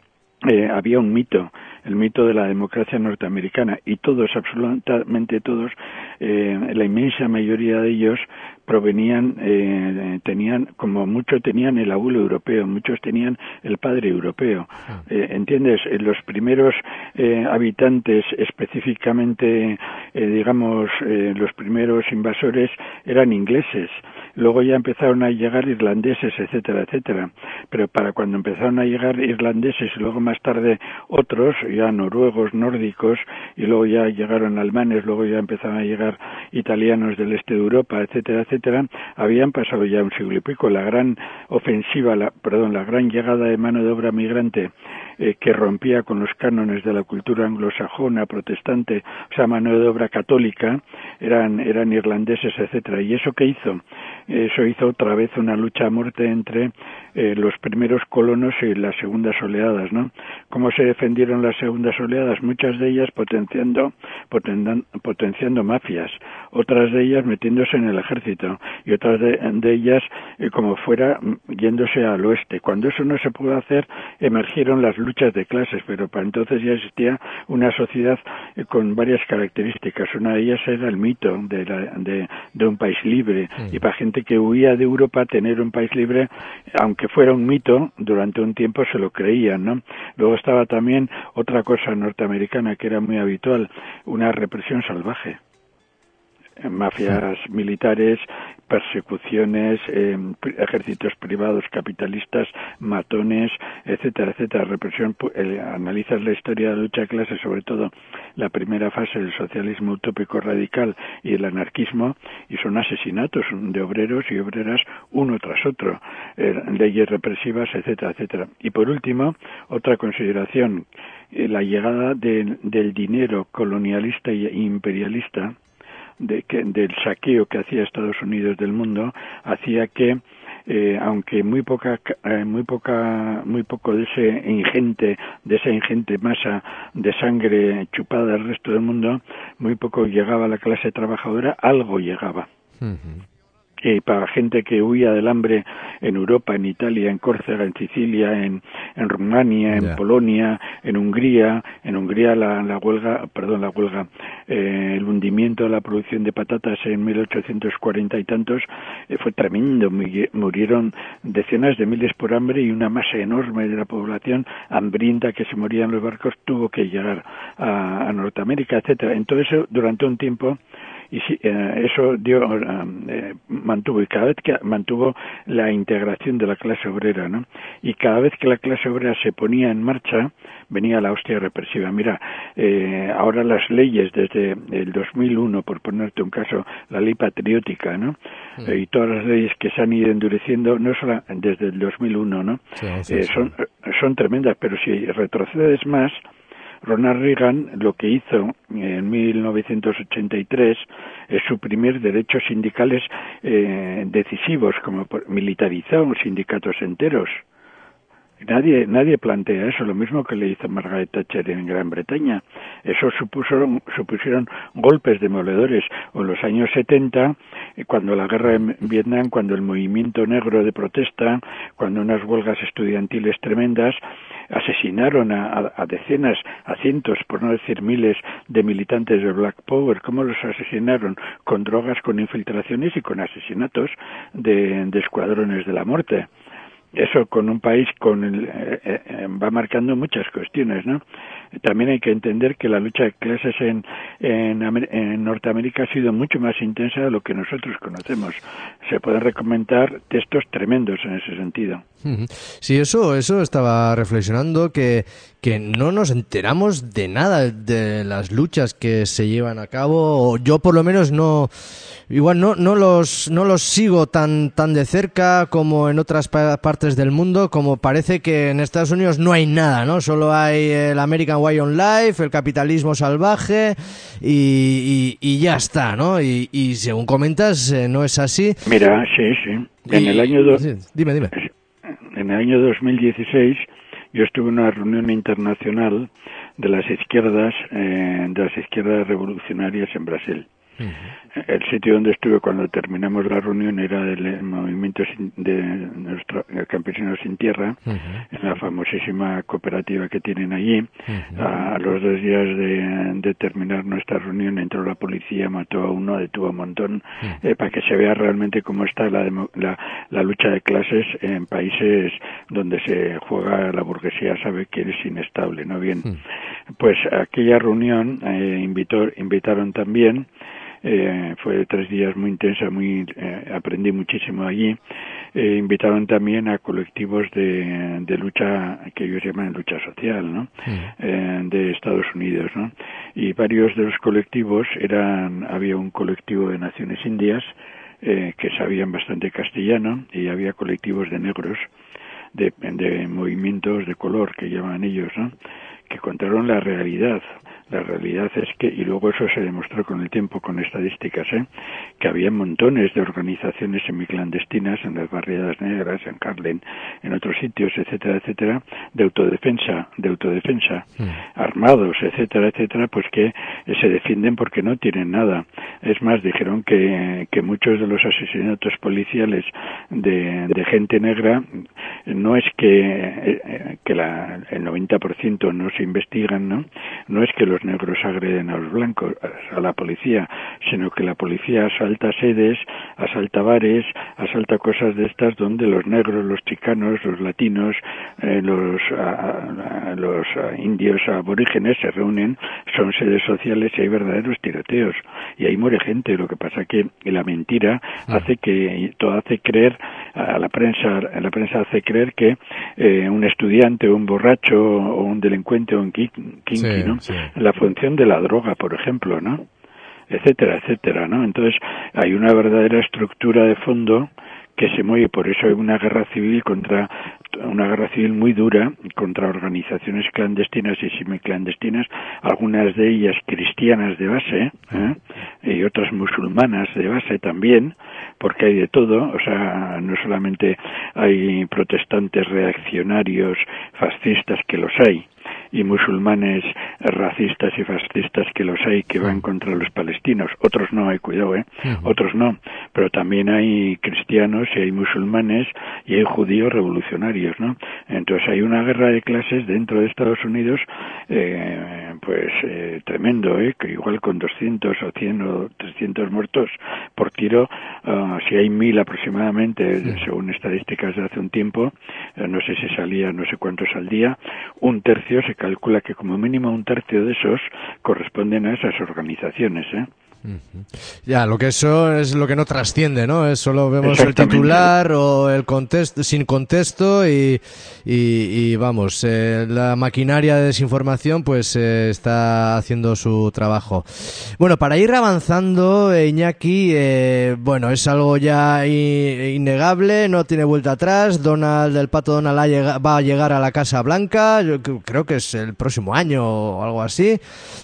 eh, había un mito, el mito de la democracia norteamericana, y todos, absolutamente todos, eh, la inmensa mayoría de ellos provenían, eh, tenían, como muchos tenían el abuelo europeo, muchos tenían el padre europeo. Eh, ¿Entiendes? Los primeros eh, habitantes, específicamente, eh, digamos, eh, los primeros invasores eran ingleses. Luego ya empezaron a llegar irlandeses, etcétera, etcétera. Pero para cuando empezaron a llegar irlandeses y luego más tarde otros, ya noruegos, nórdicos, y luego ya llegaron alemanes, luego ya empezaron a llegar italianos del este de Europa, etcétera, etcétera, habían pasado ya un siglo y pico. La gran ofensiva, la, perdón, la gran llegada de mano de obra migrante eh, que rompía con los cánones de la cultura anglosajona, protestante, o sea, mano de obra católica, eran, eran irlandeses, etcétera. ¿Y eso qué hizo? Eso hizo otra vez una lucha a muerte entre eh, los primeros colonos y las segundas oleadas, ¿no? ¿Cómo se defendieron las segundas oleadas? Muchas de ellas potenciando, poten, potenciando mafias, otras de ellas metiéndose en el ejército, y otras de, de ellas, eh, como fuera, yéndose al oeste. Cuando eso no se pudo hacer, emergieron las luchas de clases, pero para entonces ya existía una sociedad eh, con varias características. Una de ellas era el mito de, la, de, de un país libre, mm. y para gente que huía de Europa, tener un país libre, aunque fuera un mito, durante un tiempo se lo creían, ¿no? Luego estaba también otra cosa norteamericana que era muy habitual, una represión salvaje. Mafias militares persecuciones, eh, ejércitos privados capitalistas, matones, etcétera, etcétera, represión. Eh, analizas la historia de la lucha de clases, sobre todo la primera fase del socialismo utópico radical y el anarquismo, y son asesinatos de obreros y obreras uno tras otro, eh, leyes represivas, etcétera, etcétera. Y por último, otra consideración, eh, la llegada de, del dinero colonialista e imperialista, de que, del saqueo que hacía Estados Unidos del mundo, hacía que eh, aunque muy poca eh, muy poca muy poco de ese ingente de esa ingente masa de sangre chupada al resto del mundo, muy poco llegaba a la clase trabajadora, algo llegaba. Uh-huh. Y para gente que huía del hambre en Europa, en Italia, en Córcega, en Sicilia, en, en Rumania, en yeah. Polonia, en Hungría, en Hungría la, la huelga, perdón, la huelga, eh, el hundimiento de la producción de patatas en mil ochocientos cuarenta y tantos eh, fue tremendo. Murieron decenas de miles por hambre y una masa enorme de la población hambrienta que se moría en los barcos tuvo que llegar a, a Norteamérica, etcétera. Entonces, durante un tiempo, y sí, eh, eso dio eh, mantuvo y cada vez que mantuvo la integración de la clase obrera, ¿no? Y cada vez que la clase obrera se ponía en marcha venía la hostia represiva. Mira, eh, ahora las leyes desde el dos mil uno, por ponerte un caso, la ley patriótica, ¿no? Mm. Eh, y todas las leyes que se han ido endureciendo, no solo desde el dos mil uno, ¿no? Sí, sí, eh, sí. Son son tremendas, pero si retrocedes más, Ronald Reagan lo que hizo en mil novecientos ochenta y tres es suprimir derechos sindicales eh, decisivos, como por, militarizó sindicatos enteros. Nadie nadie plantea eso, lo mismo que le hizo Margaret Thatcher en Gran Bretaña. Eso supuso, supusieron golpes demoledores. O en los años setenta, cuando la guerra en Vietnam, cuando el movimiento negro de protesta, cuando unas huelgas estudiantiles tremendas, asesinaron a, a, a decenas, a cientos, por no decir miles, de militantes de Black Power. ¿Cómo los asesinaron? Con drogas, con infiltraciones y con asesinatos de, de escuadrones de la muerte. Eso con un país con el, eh, eh, va marcando muchas cuestiones, ¿no? También hay que entender que la lucha de clases en, en, en Norteamérica ha sido mucho más intensa de lo que nosotros conocemos. Se pueden recomendar textos tremendos en ese sentido. Sí, eso, eso estaba reflexionando, que, que no nos enteramos de nada de las luchas que se llevan a cabo, o yo por lo menos no, igual no, no los, no los sigo tan, tan de cerca como en otras partes del mundo, como parece que en Estados Unidos no hay nada, ¿no? Solo hay el American Way on Life, el capitalismo salvaje y, y, y ya está, ¿no? Y, y según comentas, eh, no es así. Mira, sí, sí. En y, el año do... sí, dime, dime. En el año dos mil dieciséis yo estuve en una reunión internacional de las izquierdas, eh, de las izquierdas revolucionarias en Brasil. Uh-huh. El sitio donde estuve cuando terminamos la reunión era del movimiento de nuestro Campesinos sin Tierra, uh-huh. en la famosísima cooperativa que tienen allí. Uh-huh. A los dos días de, de terminar nuestra reunión entró la policía, mató a uno, detuvo a un montón, uh-huh. eh, para que se vea realmente cómo está la, la, la lucha de clases en países donde se juega la burguesía, sabe que es inestable, ¿no? Bien, uh-huh. Pues aquella reunión eh, invitó, invitaron también. Eh, fue tres días muy intensa, muy eh, aprendí muchísimo allí. Eh, invitaron también a colectivos de, de lucha, que ellos llaman lucha social, ¿no? Sí. Eh, de Estados Unidos, ¿no? Y varios de los colectivos eran, había un colectivo de Naciones Indias eh, que sabían bastante castellano, y había colectivos de negros, de, de movimientos de color que llaman ellos, ¿no? Que contaron la realidad. La realidad es que, y luego eso se demostró con el tiempo, con estadísticas, ¿eh? que había montones de organizaciones semiclandestinas en las barriadas negras, en Harlem, en otros sitios, etcétera, etcétera, de autodefensa, de autodefensa, sí. armados, etcétera, etcétera, pues que se defienden porque no tienen nada. Es más, dijeron que, que muchos de los asesinatos policiales de, de gente negra no es que, que la, el noventa por ciento no se investigan, ¿no? No es que los negros agreden a los blancos, a la policía, sino que la policía asalta sedes, asalta bares, asalta cosas de estas donde los negros, los chicanos, los latinos, eh, los, a, a, los indios aborígenes se reúnen, son sedes sociales y hay verdaderos tiroteos. y ahí muere gente. Lo que pasa que la mentira hace que todo hace creer a la prensa, a la prensa hace creer que eh, un estudiante, un borracho o un delincuente o un kinky, sí, ¿no? Sí. La función de la droga, por ejemplo, ¿no? Etcétera, etcétera, ¿no? Entonces hay una verdadera estructura de fondo que se mueve, por eso hay una guerra civil contra una guerra civil muy dura contra organizaciones clandestinas y semiclandestinas, algunas de ellas cristianas de base, ¿eh? Y otras musulmanas de base también, porque hay de todo, o sea, no solamente hay protestantes reaccionarios fascistas, que los hay, y musulmanes racistas y fascistas, que los hay, que van contra los palestinos. Otros no, hay cuidado, ¿eh? Uh-huh. Otros no. Pero también hay cristianos y hay musulmanes y hay judíos revolucionarios, ¿no? Entonces hay una guerra de clases dentro de Estados Unidos, eh, pues eh, tremendo, ¿eh? Que igual con doscientos o cien o trescientos muertos por tiro, uh, si hay mil aproximadamente, sí, según estadísticas de hace un tiempo, eh, no sé si salía no sé cuántos al día, un tercio se calcula que como mínimo un tercio de esos corresponden a esas organizaciones, ¿eh? Uh-huh. Ya, lo que eso es lo que no trasciende, ¿no? Es solo vemos el titular o el contexto sin contexto y, y, y vamos, eh, la maquinaria de desinformación pues eh, está haciendo su trabajo. Bueno, para ir avanzando, eh, Iñaki, eh, bueno, es algo ya innegable, no tiene vuelta atrás. Donald, el pato Donald ha lleg- va a llegar a la Casa Blanca, yo creo que es el próximo año o algo así.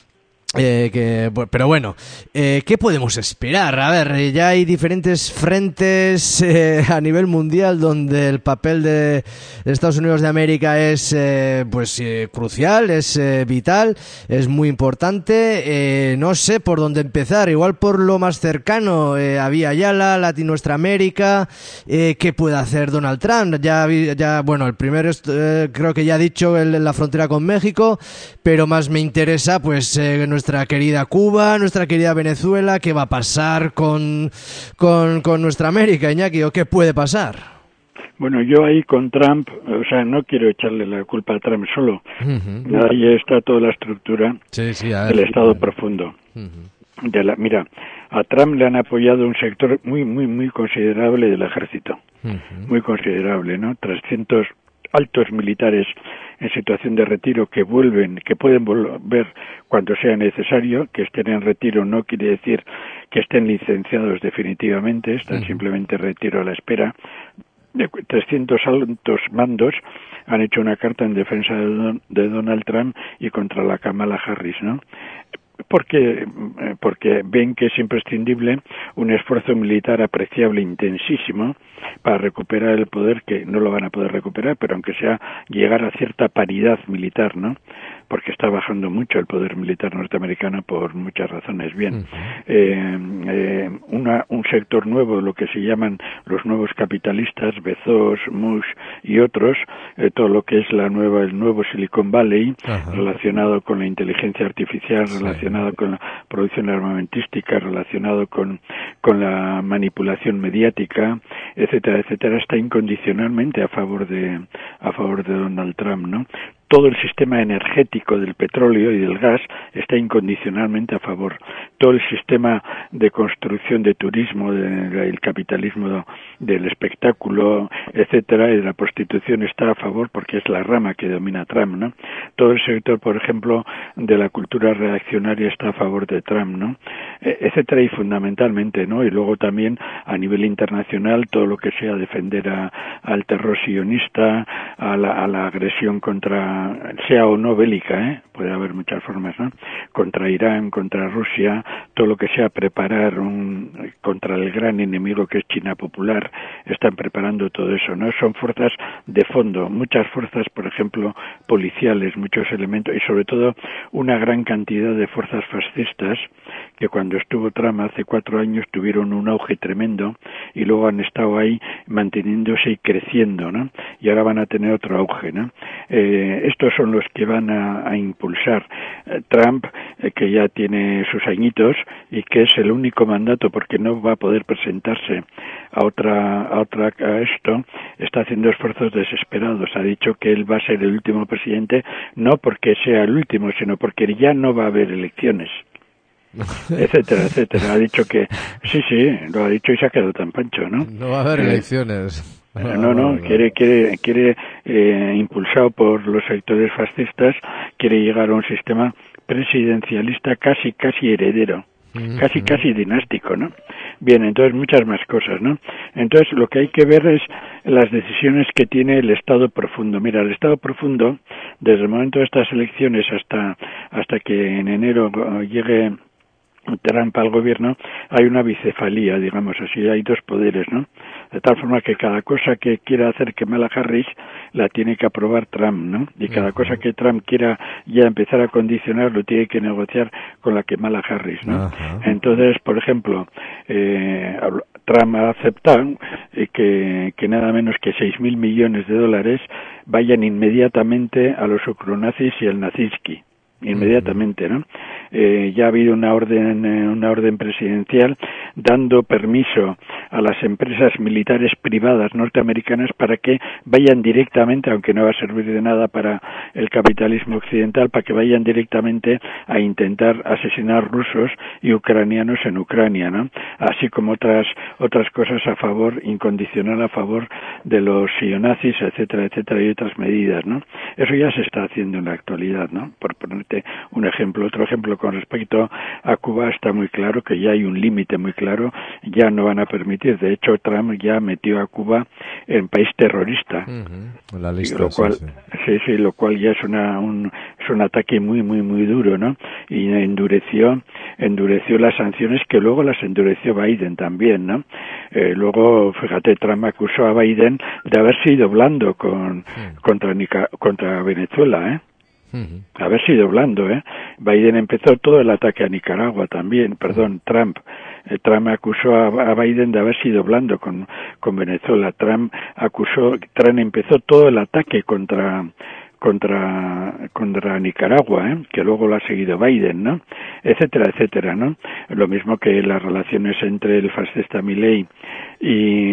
Eh, que, pero bueno, eh, ¿qué podemos esperar? A ver, ya hay diferentes frentes eh, a nivel mundial donde el papel de Estados Unidos de América es eh, pues eh, crucial, es eh, vital, es muy importante. Eh, no sé por dónde empezar, igual por lo más cercano, eh, había ya la Latinoamérica, eh, ¿qué puede hacer Donald Trump? Ya, ya bueno, el primero eh, creo que ya ha dicho el, la frontera con México, pero más me interesa pues eh, nuestra querida Cuba, nuestra querida Venezuela. ¿Qué va a pasar con, con, con nuestra América, Iñaki? ¿O qué puede pasar? Bueno, yo ahí con Trump, o sea, no quiero echarle la culpa a Trump solo. Uh-huh. Ahí está toda la estructura sí, sí, del Estado profundo. Uh-huh. De la, mira, a Trump le han apoyado un sector muy, muy, muy considerable del ejército. Uh-huh. Muy considerable, ¿no? trescientos altos militares en situación de retiro que vuelven, que pueden volver cuando sea necesario. Que estén en retiro no quiere decir que estén licenciados definitivamente, están uh-huh. simplemente en retiro a la espera. De trescientos altos mandos han hecho una carta en defensa de, Don, de Donald Trump y contra la Kamala Harris, ¿no? Porque, porque ven que es imprescindible un esfuerzo militar apreciable, intensísimo, para recuperar el poder, que no lo van a poder recuperar, pero aunque sea llegar a cierta paridad militar, ¿no? Porque está bajando mucho el poder militar norteamericano por muchas razones. Bien, uh-huh. eh, eh, una, un sector nuevo, lo que se llaman los nuevos capitalistas, Bezos, Musk y otros, eh, todo lo que es la nueva, el nuevo Silicon Valley, uh-huh. relacionado con la inteligencia artificial, sí. relacionado con la producción armamentística, relacionado con, con la manipulación mediática, etcétera, etcétera, está incondicionalmente a favor de, a favor de Donald Trump, ¿no? Todo el sistema energético del petróleo y del gas está incondicionalmente a favor. Todo el sistema de construcción de turismo, del capitalismo del espectáculo, etcétera, y de la prostitución está a favor porque es la rama que domina Trump, ¿no? Todo el sector, por ejemplo, de la cultura reaccionaria está a favor de Trump, ¿no? Etcétera, y fundamentalmente, ¿no? Y luego también a nivel internacional todo lo que sea defender a, al terror sionista, a la, a la agresión contra, sea o no bélica, ¿eh? Puede haber muchas formas, ¿no? Contra Irán, contra Rusia, todo lo que sea preparar un, contra el gran enemigo que es China popular, están preparando todo eso, ¿no? Son fuerzas de fondo, muchas fuerzas, por ejemplo, policiales, muchos elementos, y sobre todo una gran cantidad de fuerzas fascistas que cuando estuvo Trump hace cuatro años tuvieron un auge tremendo y luego han estado ahí manteniéndose y creciendo, ¿no? Y ahora van a tener otro auge, ¿no? Eh, estos son los que van a, a impulsar eh, Trump, eh, que ya tiene sus añitos y que es el único mandato porque no va a poder presentarse a otra, a otra, a esto, está haciendo esfuerzos desesperados. Ha dicho que él va a ser el último presidente, no porque sea el último, sino porque ya no va a haber elecciones. etcétera, etcétera. Ha dicho que sí, sí, lo ha dicho y se ha quedado tan pancho, ¿no? No va a haber eh, elecciones. No, no, no, quiere, quiere, quiere, eh, impulsado por los sectores fascistas, quiere llegar a un sistema presidencialista casi, casi heredero, uh-huh. casi, casi dinástico, ¿no? Bien, entonces muchas más cosas, ¿no? Entonces lo que hay que ver es las decisiones que tiene el Estado profundo. Mira, el Estado profundo, desde el momento de estas elecciones hasta, hasta que en enero llegue Trump al gobierno, hay una bicefalía, digamos así, hay dos poderes, ¿no? De tal forma que cada cosa que quiera hacer Kamala Harris la tiene que aprobar Trump, ¿no? Y cada uh-huh. cosa que Trump quiera ya empezar a condicionar lo tiene que negociar con la Kamala Harris, ¿no? Uh-huh. Entonces, por ejemplo, eh, Trump ha aceptado eh, que, que nada menos que seis mil millones de dólares vayan inmediatamente a los ucronazis y al Naziski. Inmediatamente, ¿no? Eh, ya ha habido una orden, eh, una orden presidencial dando permiso a las empresas militares privadas norteamericanas para que vayan directamente, aunque no va a servir de nada para el capitalismo occidental, para que vayan directamente a intentar asesinar rusos y ucranianos en Ucrania, ¿no? Así como otras otras cosas a favor, incondicional a favor de los sionazis, etcétera, etcétera, y otras medidas, ¿no? Eso ya se está haciendo en la actualidad, ¿no? Por ponerte un ejemplo. Otro ejemplo con respecto a Cuba está muy claro que ya hay un límite muy claro, ya no van a permitir. De hecho, Trump ya metió a Cuba en país terrorista, uh-huh. La lista, lo cual, sí, sí. sí, sí, lo cual ya es una un es un ataque muy, muy, muy duro, ¿no? Y endureció, endureció las sanciones que luego las endureció Biden también, ¿no? Eh, luego, fíjate, Trump acusó a Biden de haberse ido blando con uh-huh. contra Nica, contra Venezuela, ¿eh? Uh-huh. Haberse ido blando, ¿eh? Biden empezó todo el ataque a Nicaragua también, perdón, uh-huh. Trump. Eh, Trump acusó a, a Biden de haber sido blando con, con Venezuela. Trump acusó, Trump empezó todo el ataque contra contra contra Nicaragua, ¿eh? Que luego lo ha seguido Biden, ¿no? Etcétera, etcétera, ¿no? Lo mismo que las relaciones entre el fascista Milei y,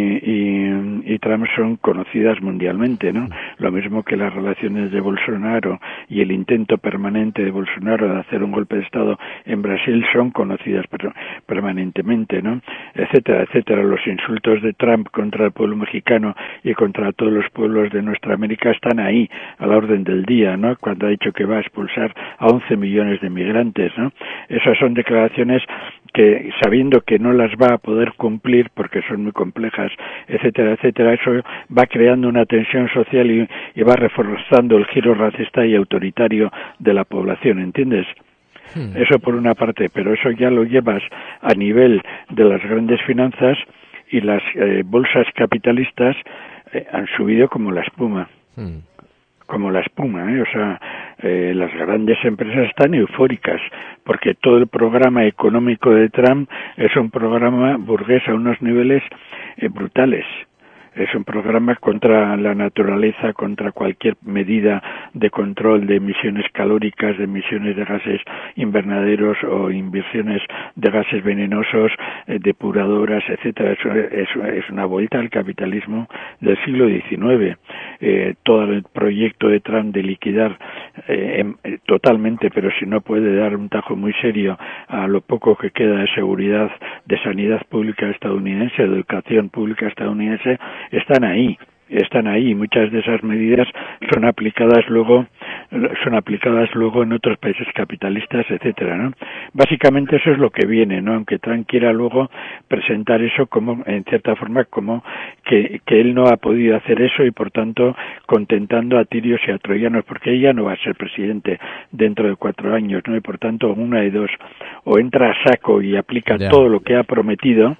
y, y Trump son conocidas mundialmente, ¿no? Lo mismo que las relaciones de Bolsonaro y el intento permanente de Bolsonaro de hacer un golpe de Estado en Brasil son conocidas per- permanentemente, ¿no? Etcétera, etcétera. Los insultos de Trump contra el pueblo mexicano y contra todos los pueblos de nuestra América están ahí, a la orden del día, ¿no? Cuando ha dicho que va a expulsar a once millones de migrantes, ¿no? Esas son declaraciones que, sabiendo que no las va a poder cumplir porque son muy complejas, etcétera, etcétera, eso va creando una tensión social y, y va reforzando el giro racista y autoritario de la población, ¿entiendes? Hmm. Eso por una parte, pero eso ya lo llevas a nivel de las grandes finanzas y las eh, bolsas capitalistas eh, han subido como la espuma. Hmm. como la espuma, ¿eh? O sea, eh, las grandes empresas están eufóricas porque todo el programa económico de Trump es un programa burgués a unos niveles eh, brutales. Es un programa contra la naturaleza, contra cualquier medida de control de emisiones calóricas, de emisiones de gases invernaderos o emisiones de gases venenosos, eh, depuradoras, etcétera. Eso es, es una vuelta al capitalismo del siglo diecinueve. Eh, todo el proyecto de Trump de liquidar eh, eh, totalmente, pero si no puede dar un tajo muy serio a lo poco que queda de seguridad, de sanidad pública estadounidense, de educación pública estadounidense, están ahí, están ahí. Muchas de esas medidas son aplicadas luego, son aplicadas luego en otros países capitalistas, etcétera, ¿no? Básicamente eso es lo que viene, ¿no? Aunque Trump quiera luego presentar eso como, en cierta forma, como que, que él no ha podido hacer eso y por tanto contentando a tirios y a troyanos, porque ella no va a ser presidente dentro de cuatro años, ¿no? Y por tanto una de dos, o entra a saco y aplica yeah. todo lo que ha prometido,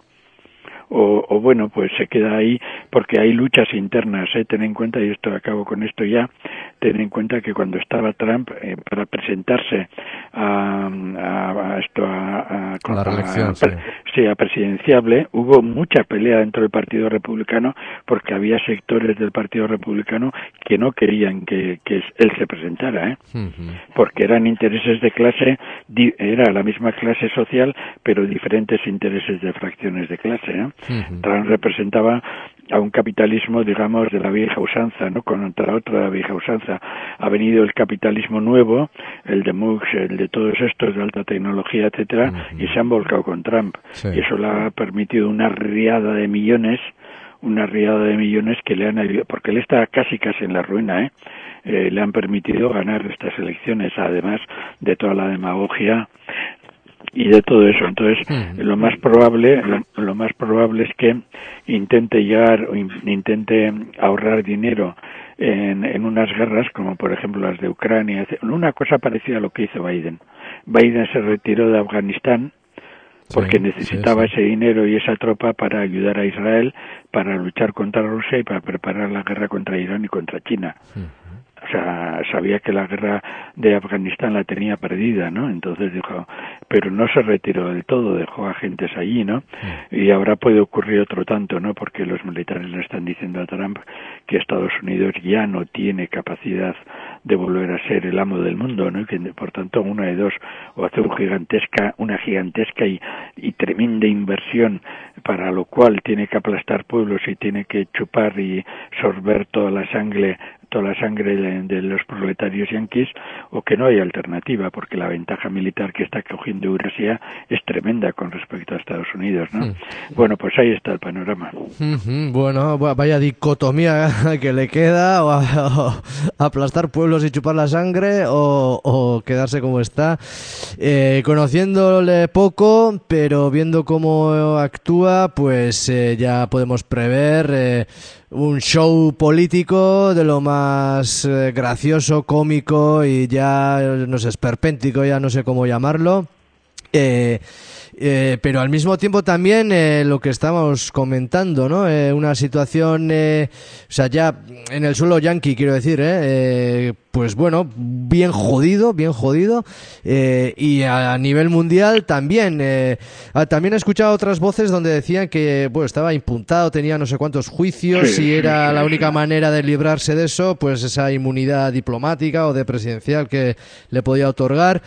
O, o bueno, pues se queda ahí porque hay luchas internas, ¿eh? Ten en cuenta, y esto acabo con esto ya, ten en cuenta que cuando estaba Trump eh, para presentarse a, a, a esto a, a, a la reelección, a, sí. sí, sea presidenciable. Hubo mucha pelea dentro del Partido Republicano porque había sectores del Partido Republicano que no querían que, que él se presentara, ¿eh? Uh-huh. Porque eran intereses de clase, era la misma clase social, pero diferentes intereses de fracciones de clase, ¿eh? Uh-huh. Trump representaba a un capitalismo, digamos, de la vieja usanza, ¿no? Contra otra vieja usanza. Ha venido el capitalismo nuevo, el de Musk, el de todos estos de alta tecnología, etcétera, uh-huh. y se han volcado con Trump. Sí. Y eso le ha permitido una riada de millones, una riada de millones que le han ayudado, porque él está casi casi en la ruina, ¿eh? Eh, le han permitido ganar estas elecciones, además de toda la demagogia y de todo eso. Entonces, mm. lo más probable, lo, lo más probable es que intente llegar o in, intente ahorrar dinero en, en unas guerras como por ejemplo las de Ucrania, una cosa parecida a lo que hizo Biden. Biden se retiró de Afganistán porque sí, necesitaba sí, sí. ese dinero y esa tropa para ayudar a Israel, para luchar contra Rusia y para preparar la guerra contra Irán y contra China. Sí. O sea, sabía que la guerra de Afganistán la tenía perdida, ¿no? Entonces dijo, pero no se retiró del todo, dejó agentes allí, ¿no? Y ahora puede ocurrir otro tanto, ¿no? Porque los militares le están diciendo a Trump que Estados Unidos ya no tiene capacidad de volver a ser el amo del mundo, ¿no? Y que por tanto una de dos, o hace un gigantesca, una gigantesca y, y tremenda inversión, para lo cual tiene que aplastar pueblos y tiene que chupar y sorber toda la sangre toda la sangre de, de los proletarios yanquis, o que no hay alternativa, porque la ventaja militar que está cogiendo Eurasia es tremenda con respecto a Estados Unidos, ¿no? Mm. Bueno, pues ahí está el panorama. Mm-hmm. Bueno, vaya dicotomía que le queda, o, o aplastar pueblos y chupar la sangre, o, o quedarse como está. Eh, conociéndole poco, pero viendo cómo actúa, pues eh, ya podemos prever eh, un show político de lo más eh, gracioso, cómico y ya, no sé, esperpéntico, ya no sé cómo llamarlo. Eh, eh, pero al mismo tiempo también eh, lo que estamos comentando, ¿no? Eh, una situación, eh, o sea, ya en el suelo yanqui, quiero decir, eh, eh, pues bueno, bien jodido, bien jodido, eh, y a, a nivel mundial también. Eh, también he escuchado otras voces donde decían que, bueno, estaba impuntado, tenía no sé cuántos juicios, sí, y era sí, sí, la única sí. manera de librarse de eso, pues esa inmunidad diplomática o de presidencial que le podía otorgar,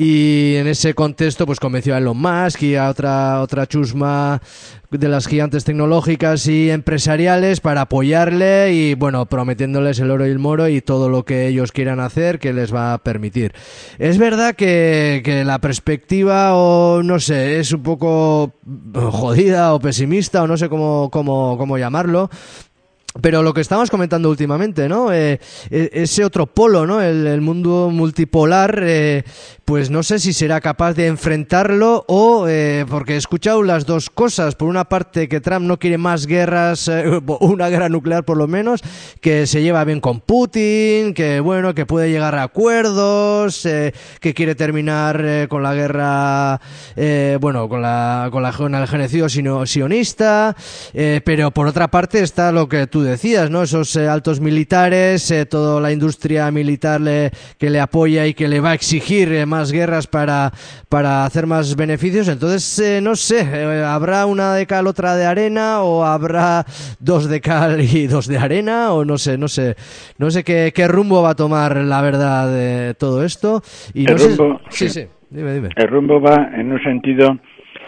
y en ese contexto pues convenció a Elon Musk y a otra, otra chusma de las gigantes tecnológicas y empresariales para apoyarle y, bueno, prometiéndoles el oro y el moro y todo lo que ellos quieran hacer que les va a permitir. Es verdad que, que la perspectiva, o no sé, es un poco jodida o pesimista o no sé cómo, cómo, cómo llamarlo. Pero lo que estamos comentando últimamente, ¿no? Eh, ese otro polo, ¿no? El, el mundo multipolar, eh, pues no sé si será capaz de enfrentarlo o, eh, porque he escuchado las dos cosas. Por una parte, que Trump no quiere más guerras, eh, una guerra nuclear por lo menos, que se lleva bien con Putin, que bueno, que puede llegar a acuerdos, eh, que quiere terminar eh, con la guerra, eh, bueno, con la, con la, con el genocidio sionista, eh, pero por otra parte está lo que tú decías, ¿no? Esos eh, altos militares, eh, toda la industria militar le, que le apoya y que le va a exigir eh, más guerras para, para hacer más beneficios. Entonces, eh, no sé, eh, ¿habrá una de cal, otra de arena, o habrá dos de cal y dos de arena? O no sé, no sé, no sé qué, qué rumbo va a tomar la verdad de todo esto. Y no el sé... rumbo, sí, sí, sí, dime, dime. El rumbo va en un sentido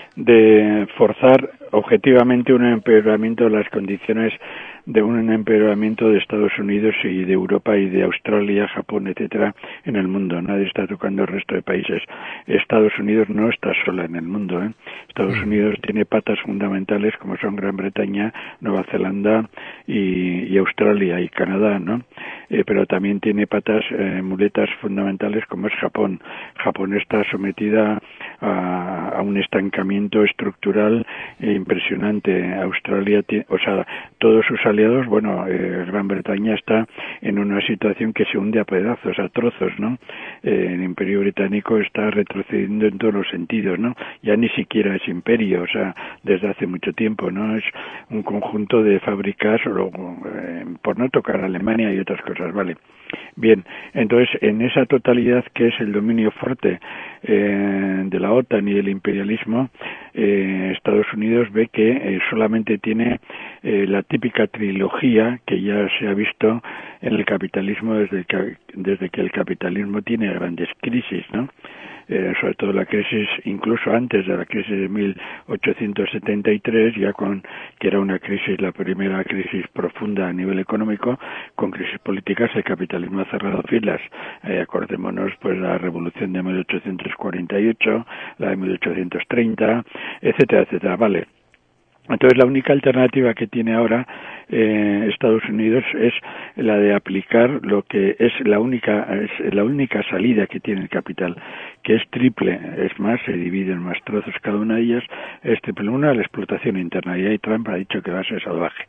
de forzar objetivamente un empeoramiento de las condiciones de un empeoramiento de Estados Unidos y de Europa y de Australia, Japón, etcétera, en el mundo. Nadie está tocando el resto de países. Estados Unidos no está sola en el mundo, ¿eh? Estados Unidos tiene patas fundamentales como son Gran Bretaña, Nueva Zelanda y, y Australia y Canadá, ¿no? Eh, pero también tiene patas, eh, muletas fundamentales como es Japón. Japón está sometida a, a un estancamiento estructural eh, impresionante. Australia, tiene, o sea, todos sus aliados, bueno, eh, Gran Bretaña está en una situación que se hunde a pedazos, a trozos, ¿no? Eh, el Imperio Británico está retrocediendo en todos los sentidos, ¿no? Ya ni siquiera es imperio, o sea, desde hace mucho tiempo, ¿no? Es un conjunto de fábricas, o, eh, por no tocar Alemania y otras cosas, ¿vale? Bien, entonces, en esa totalidad que es el dominio fuerte eh, de la OTAN y el imperialismo, eh, Estados Unidos ve que eh, solamente tiene eh, la típica trilogía que ya se ha visto en el capitalismo desde que, desde que el capitalismo tiene grandes crisis, ¿no? Eh, sobre todo la crisis, incluso antes de la crisis de mil ochocientos setenta y tres, ya con que era una crisis, la primera crisis profunda a nivel económico, con crisis políticas, el capitalismo ha cerrado filas. Eh, acordémonos, pues, la revolución de mil ochocientos cuarenta y ocho, la de mil ochocientos treinta, etcétera, etcétera, vale. Entonces la única alternativa que tiene ahora eh, Estados Unidos es la de aplicar lo que es la única es la única salida que tiene el capital, que es triple, es más, se divide en más trozos cada una de ellas, es triple. Una, la explotación interna, y ahí Trump ha dicho que va a ser salvaje,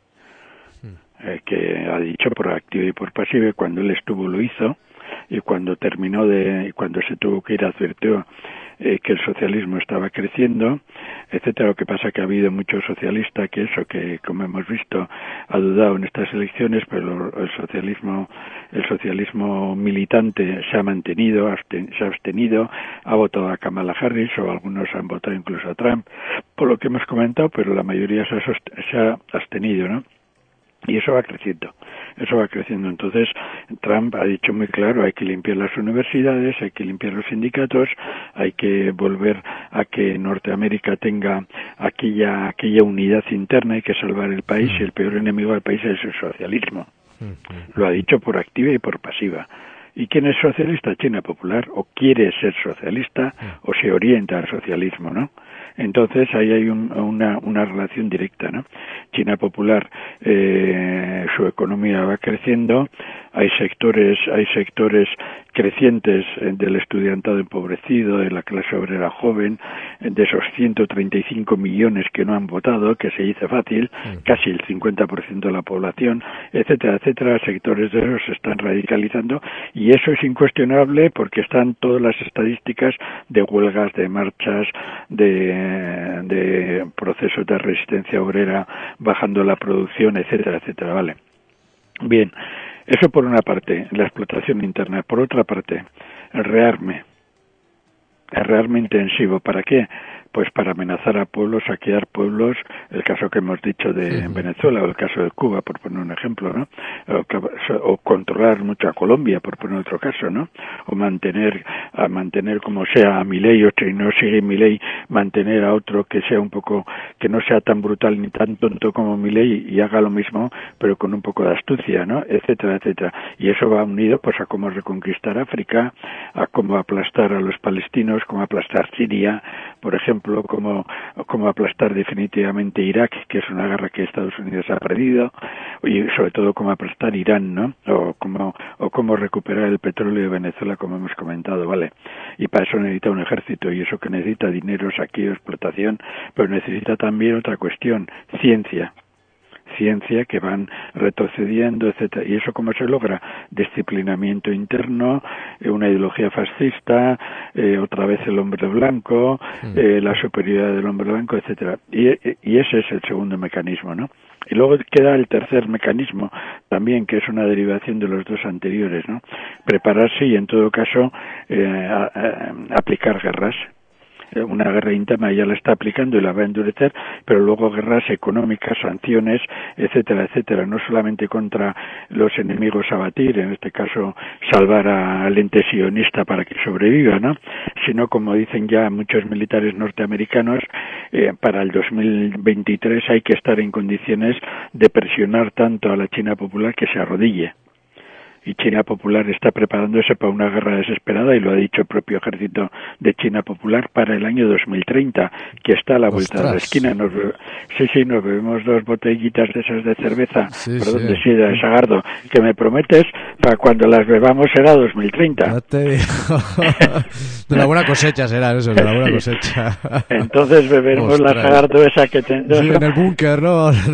eh, que ha dicho por activa y por pasiva, y cuando él estuvo lo hizo, y cuando terminó de, cuando se tuvo que ir advirtió eh, que el socialismo estaba creciendo, etcétera. Lo que pasa que ha habido mucho socialista que eso, que como hemos visto, ha dudado en estas elecciones, pero el socialismo, el socialismo militante se ha mantenido, se ha abstenido, ha votado a Kamala Harris, o algunos han votado incluso a Trump, por lo que hemos comentado, pero la mayoría se ha, se ha abstenido, ¿no? Y eso va creciendo, eso va creciendo. Entonces, Trump ha dicho muy claro, hay que limpiar las universidades, hay que limpiar los sindicatos, hay que volver a que Norteamérica tenga aquella aquella unidad interna, hay que salvar el país, y el peor enemigo del país es el socialismo. Lo ha dicho por activa y por pasiva. ¿Y quién es socialista? China Popular, o quiere ser socialista, o se orienta al socialismo, ¿no? Entonces ahí hay un, una, una relación directa, ¿no? China Popular, eh, su economía va creciendo, hay sectores, hay sectores crecientes del estudiantado empobrecido, de la clase obrera joven, de esos ciento treinta y cinco millones que no han votado, que se dice fácil, casi el cincuenta por ciento de la población, etcétera, etcétera. Sectores de esos se están radicalizando, y eso es incuestionable porque están todas las estadísticas de huelgas, de marchas, de, de procesos de resistencia obrera, bajando la producción, etcétera, etcétera, ¿vale? Bien, eso por una parte, la explotación interna. Por otra parte, el rearme. El rearme intensivo. ¿Para qué? Pues para amenazar a pueblos, saquear pueblos, el caso que hemos dicho de uh-huh. Venezuela, o el caso de Cuba, por poner un ejemplo, ¿no? O, o controlar mucho a Colombia, por poner otro caso, ¿no? O mantener, a mantener como sea a Milei, o si no sigue Milei, mantener a otro que sea un poco, que no sea tan brutal ni tan tonto como Milei, y haga lo mismo, pero con un poco de astucia, ¿no? Etcétera, etcétera. Y eso va unido, pues, a cómo reconquistar África, a cómo aplastar a los palestinos, cómo aplastar Siria, por ejemplo, como, como aplastar definitivamente Irak, que es una guerra que Estados Unidos ha perdido, y sobre todo como aplastar Irán, ¿no? O como, o como recuperar el petróleo de Venezuela, como hemos comentado, ¿vale? Y para eso necesita un ejército, y eso que necesita dinero, saqueo, explotación, pero necesita también otra cuestión, ciencia. ciencia que van retrocediendo, etcétera. ¿Y eso cómo se logra? Disciplinamiento interno, eh, una ideología fascista, eh, otra vez el hombre blanco, eh, la superioridad del hombre blanco, etcétera. Y, y ese es el segundo mecanismo, ¿no? Y luego queda el tercer mecanismo también, que es una derivación de los dos anteriores, ¿no? Prepararse y, en todo caso, eh, a, a, aplicar guerras. Una guerra interna ya la está aplicando y la va a endurecer, pero luego guerras económicas, sanciones, etcétera, etcétera, no solamente contra los enemigos a batir, en este caso salvar al ente sionista para que sobreviva, ¿no? Sino, como dicen ya muchos militares norteamericanos, eh, para el dos mil veintitrés hay que estar en condiciones de presionar tanto a la China Popular que se arrodille. Y China Popular está preparándose para una guerra desesperada, y lo ha dicho el propio ejército de China Popular, para el año dos mil treinta, que está a la vuelta ¡Ostras! De la esquina. Nos, sí, sí, nos bebemos dos botellitas de esas de cerveza, sí, perdón, sí. de sidra de Sagardo, que me prometes, para cuando las bebamos será dos mil treinta. No te digo. De la buena cosecha será eso, de la buena cosecha. Entonces beberemos ¡Ostras! La Sagardo esa que tenemos. Sí, en el búnker, ¿no? no.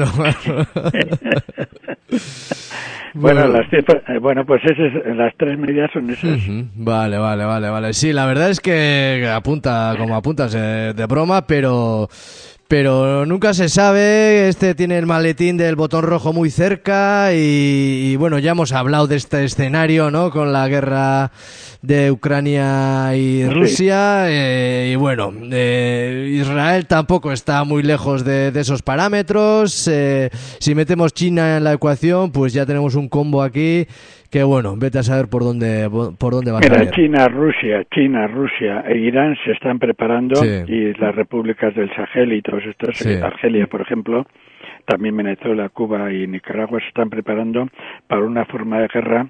Bueno, las, bueno, pues esas, las tres medidas son esas. Uh-huh. Vale, vale, vale, vale. Sí, la verdad es que apunta, como apuntas, eh, de broma, pero, pero nunca se sabe. Este tiene el maletín del botón rojo muy cerca y, y bueno, ya hemos hablado de este escenario, ¿no? Con la guerra de Ucrania y Rusia, sí. eh, y bueno, eh, Israel tampoco está muy lejos de, de esos parámetros. Eh, si metemos China en la ecuación, pues ya tenemos un combo aquí que bueno, vete a saber por dónde por dónde va a Mira, China, Rusia, China, Rusia e Irán se están preparando, sí. y las repúblicas del Sahel y todos estos, sí. Argelia, por ejemplo, también Venezuela, Cuba y Nicaragua se están preparando para una forma de guerra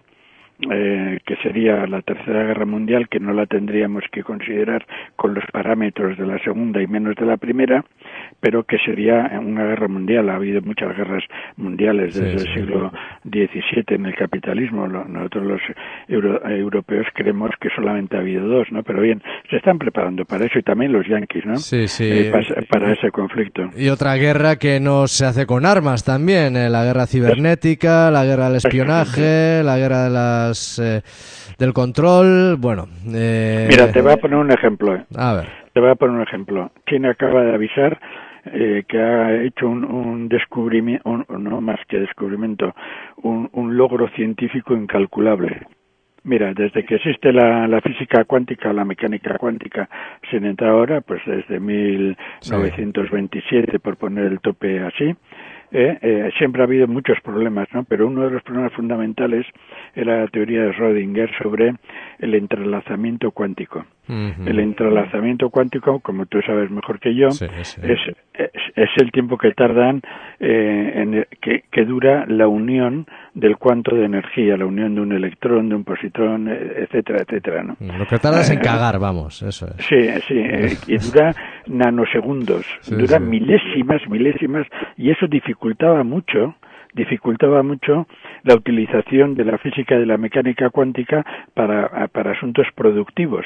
Eh, que sería la Tercera Guerra Mundial, que no la tendríamos que considerar con los parámetros de la Segunda y menos de la Primera, pero que sería una guerra mundial. Ha habido muchas guerras mundiales desde sí, el siglo diecisiete en el capitalismo. Nosotros los euro, europeos creemos que solamente ha habido dos, ¿no? Pero bien, se están preparando para eso, y también los yanquis, ¿no? Sí, sí. Eh, para, para ese conflicto. Y otra guerra que no se hace con armas también, eh, la guerra cibernética, la guerra del espionaje, la guerra de las Eh, del control. Bueno, eh... mira, te voy a poner un ejemplo. Eh. A ver. Te voy a poner un ejemplo. China acaba de avisar eh, que ha hecho un, un descubrimiento, un, no más que descubrimiento, un, un logro científico incalculable. Mira, desde que existe la, la física cuántica o la mecánica cuántica sin entrar ahora, pues desde mil novecientos veintisiete, sí. por poner el tope así, Eh, eh, siempre ha habido muchos problemas, ¿no? Pero uno de los problemas fundamentales era la teoría de Schrödinger sobre el entrelazamiento cuántico. Uh-huh. El entrelazamiento cuántico, como tú sabes mejor que yo, sí, sí. Es, es, es el tiempo que tardan, eh, en, que, que dura la unión del cuanto de energía, la unión de un electrón, de un positrón, etcétera, etcétera, ¿no? Lo que tardas eh, en cagar, vamos, eso es. Sí, sí, eh, y dura nanosegundos, sí, dura sí. milésimas, milésimas, y eso dificultaba mucho, dificultaba mucho la utilización de la física y de la mecánica cuántica para, para asuntos productivos.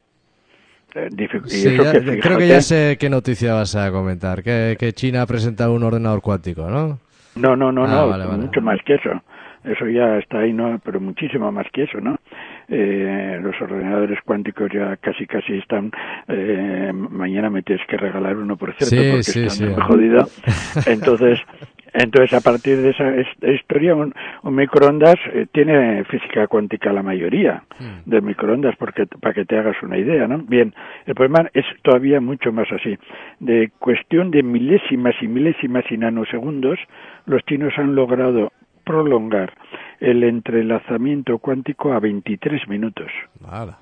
Sí, ya, que, fíjate, creo que ya sé qué noticia vas a comentar, que, que China ha presentado un ordenador cuántico, ¿no? No, no, no, ah, no, vale, vale. mucho más que eso. Eso ya está ahí, ¿no? Pero muchísimo más que eso, ¿no? Eh, los ordenadores cuánticos ya casi, casi están... Eh, mañana me tienes que regalar uno, por cierto, sí, porque sí, están sí. muy jodido. Entonces... Entonces, a partir de esa historia, un, un microondas eh, tiene física cuántica la mayoría mm. de microondas, porque para que te hagas una idea, ¿no? Bien, el problema es todavía mucho más así. De cuestión de milésimas y milésimas y nanosegundos, los chinos han logrado prolongar el entrelazamiento cuántico a veintitrés minutos. Nada.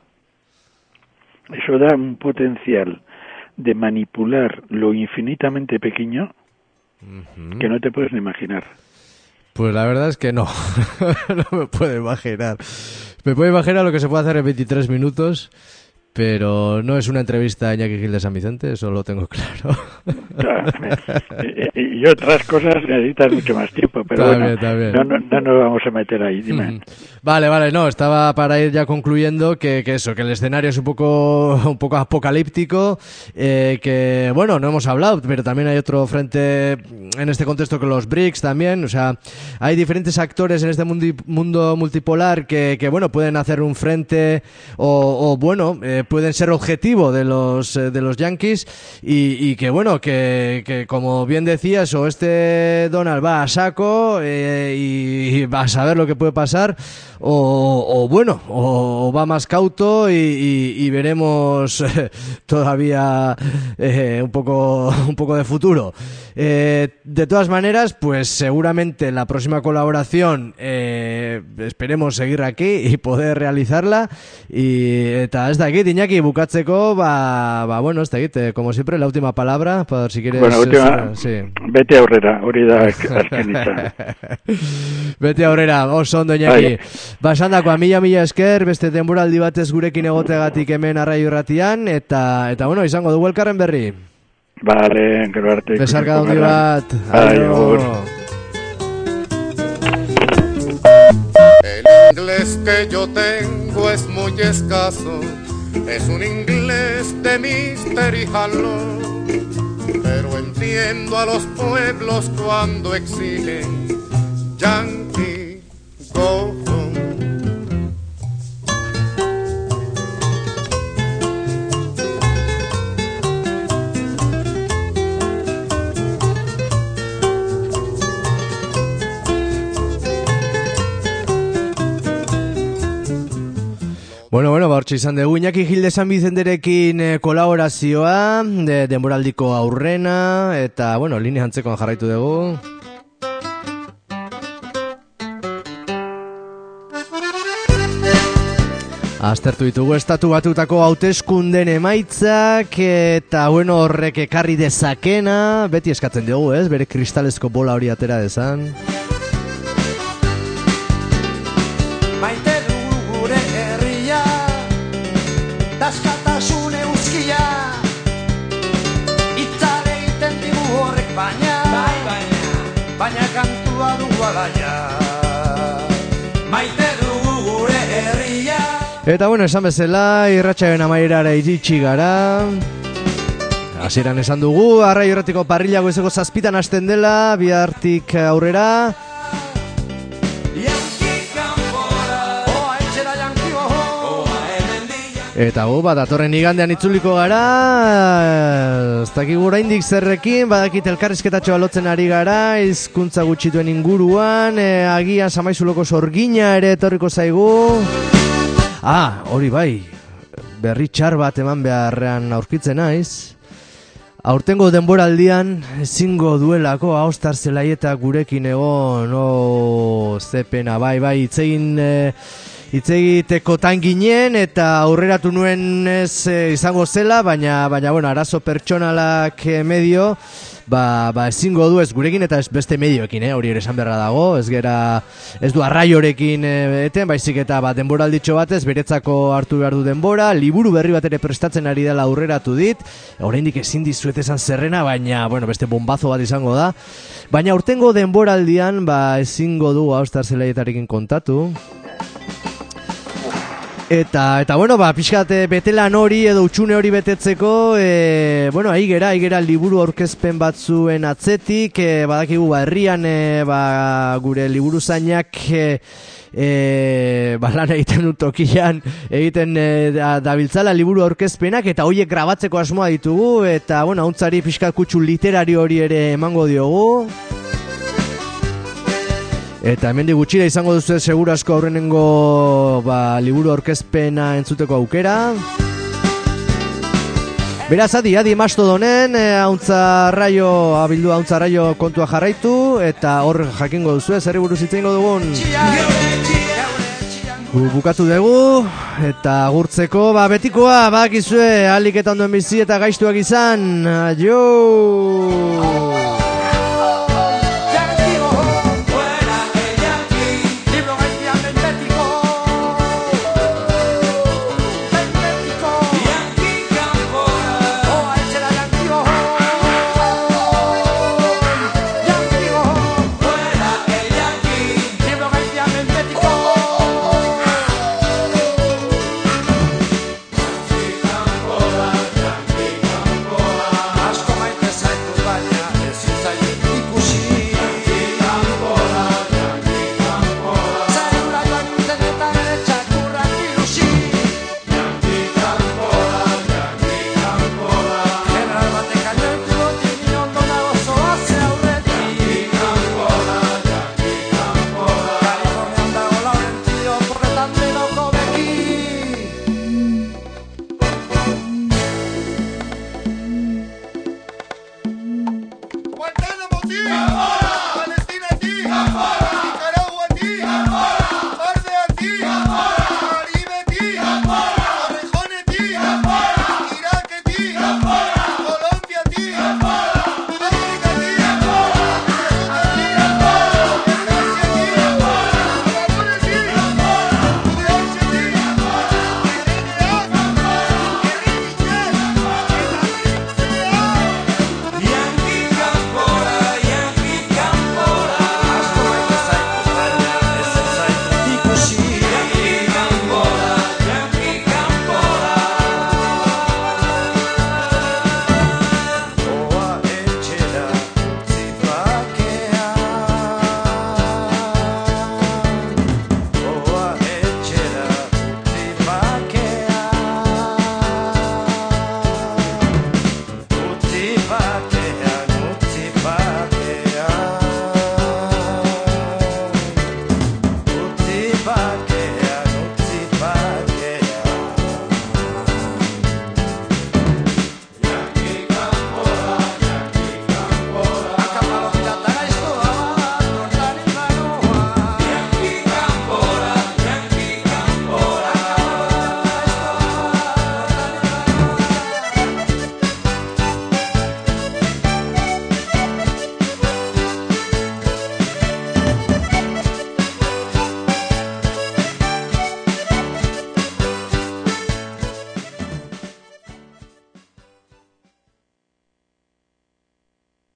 Eso da un potencial de manipular lo infinitamente pequeño que no te puedes ni imaginar. Pues la verdad es que no, no me puedo imaginar. Me puedo imaginar lo que se puede hacer en veintitrés minutos, pero no es una entrevista a Iñaki Gil de San Vicente, eso lo tengo claro. Claro, y, y otras cosas necesitas mucho más tiempo, pero está bueno, bien, está bien. No, no, no nos vamos a meter ahí, dime. Mm. Vale, vale, no, estaba para ir ya concluyendo que, que eso, que el escenario es un poco un poco apocalíptico, eh, que bueno, no hemos hablado, pero también hay otro frente en este contexto que los B R I C S también, o sea, hay diferentes actores en este mundo, mundo multipolar que, que bueno, pueden hacer un frente o, o bueno, eh, pueden ser objetivo de los eh, de los yanquis y, y que bueno, que, que como bien decías, o este Donald va a saco eh, y, y va a saber lo que puede pasar, o, o bueno, o, o va más cauto y, y, y veremos eh, todavía eh, un poco un poco de futuro. Eh, de todas maneras, pues seguramente la próxima colaboración eh, esperemos seguir aquí y poder realizarla. Y eta ez dakit, Iñaki, bukatzeko, ba, ba bueno, ez dakit, como siempre, la última palabra, por si quieres... Bueno, última, es, sí. Bete aurrera, hori da azkenitza. Bete aurrera, oso ondo, Iñaki. Basandakoa, mila mila esker, beste denboraldi batez gurekin egotegatik hemen Arraio Irratian, eta, eta bueno, izango dugu elkarren berri. Vale, gero arte. Besarka handi bat. Adio. El inglés que yo tengo es muy escaso, es un inglés de mister y jalón, pero entiendo a los pueblos cuando exigen Yankee, go home. ba, hortxe izan dugu, Iñaki Gilde San Bizenderekin eh, kolaborazioa, de, denboraldiko aurrena, eta, bueno, linea antzekoan jarraitu dugu. Aztertu ditugu estatu batutako hauteskunden emaitzak, eta, bueno, horrek ekarri dezakena, beti eskatzen dugu, ez? Bere kristalezko bola hori atera dezan. Maite dugu gure herria, daskatasun euskia, itzale egiten digu horrek baina, bai baina, baina kantua dugu alaia. Maite dugu gure herria. Eta bueno, esan bezala, irratsaioen amaierara iritsi gara. Hasieran esan dugu, Arraio Irratiko parrilla goizeko zazpitan hasten dela, bihartik aurrera. Eta gu, bat, datorren igandean itzuliko gara, ez dakik oraindik zerrekin, badakit elkarrizketatxoa lotzen ari gara, hizkuntza gutxituen inguruan, e, agian Samaizuloko sorgina ere etorriko zaigu. Ah, hori bai, berri txar bat eman beharrean aurkitzen naiz. Aurtengo denboraldian ezingo duelako Aostar Zelaieta gurekin egon, no, zepena, bai, bai, itzegin... E, Itzegiteko tan ginen eta aurreratu nuen ez e, izango zela, baina, baina bueno, arazo pertsonalak e, medio, ba, ba ezingo du ez gurekin eta ez beste medioekin, eh, hori ere esan beharra dago, ez gera, ez du arraiorekin e, eten, baizik eta ba, denboralditxo batez, beretzako hartu behar du denbora, liburu berri bat ere prestatzen ari dela aurreratu dit, oraindik ezin dizuet esan zerrena, baina, bueno, beste bombazo bat izango da, baina urtengo denboraldian, ba, ezingo du Aostar Zelaietarekin kontatu. Eta, eta bueno, ba, pixkat betelan hori edo utxune hori betetzeko, e, bueno, aigera, aigera liburu aurkezpen batzuen atzetik, e, badakigu, ba, herrian, e, ba, gure liburu zainak, e, e, ba, lan egiten dut tokian, egiten e, da, dabiltzala liburu aurkezpenak, eta horiek grabatzeko asmoa ditugu, eta, bueno, hauntzari pixkat kutsu literario hori ere emango diogu. Eta hemendik gutxira izango duzu seguru asko aurrenengo ba, liburu aurkezpena entzuteko aukera. Beraz, adi, adi mastodonen, e, hauntza raio, abildu hauntza raio kontua jarraitu, eta hor jakingo duzu, zerri buruz itzengo dugun. Bukatu dugu, eta agurtzeko, ba, betikoa, bakizue, alik eta ondoen bizi eta gaiztuak izan, aio! Guantánamo, tío.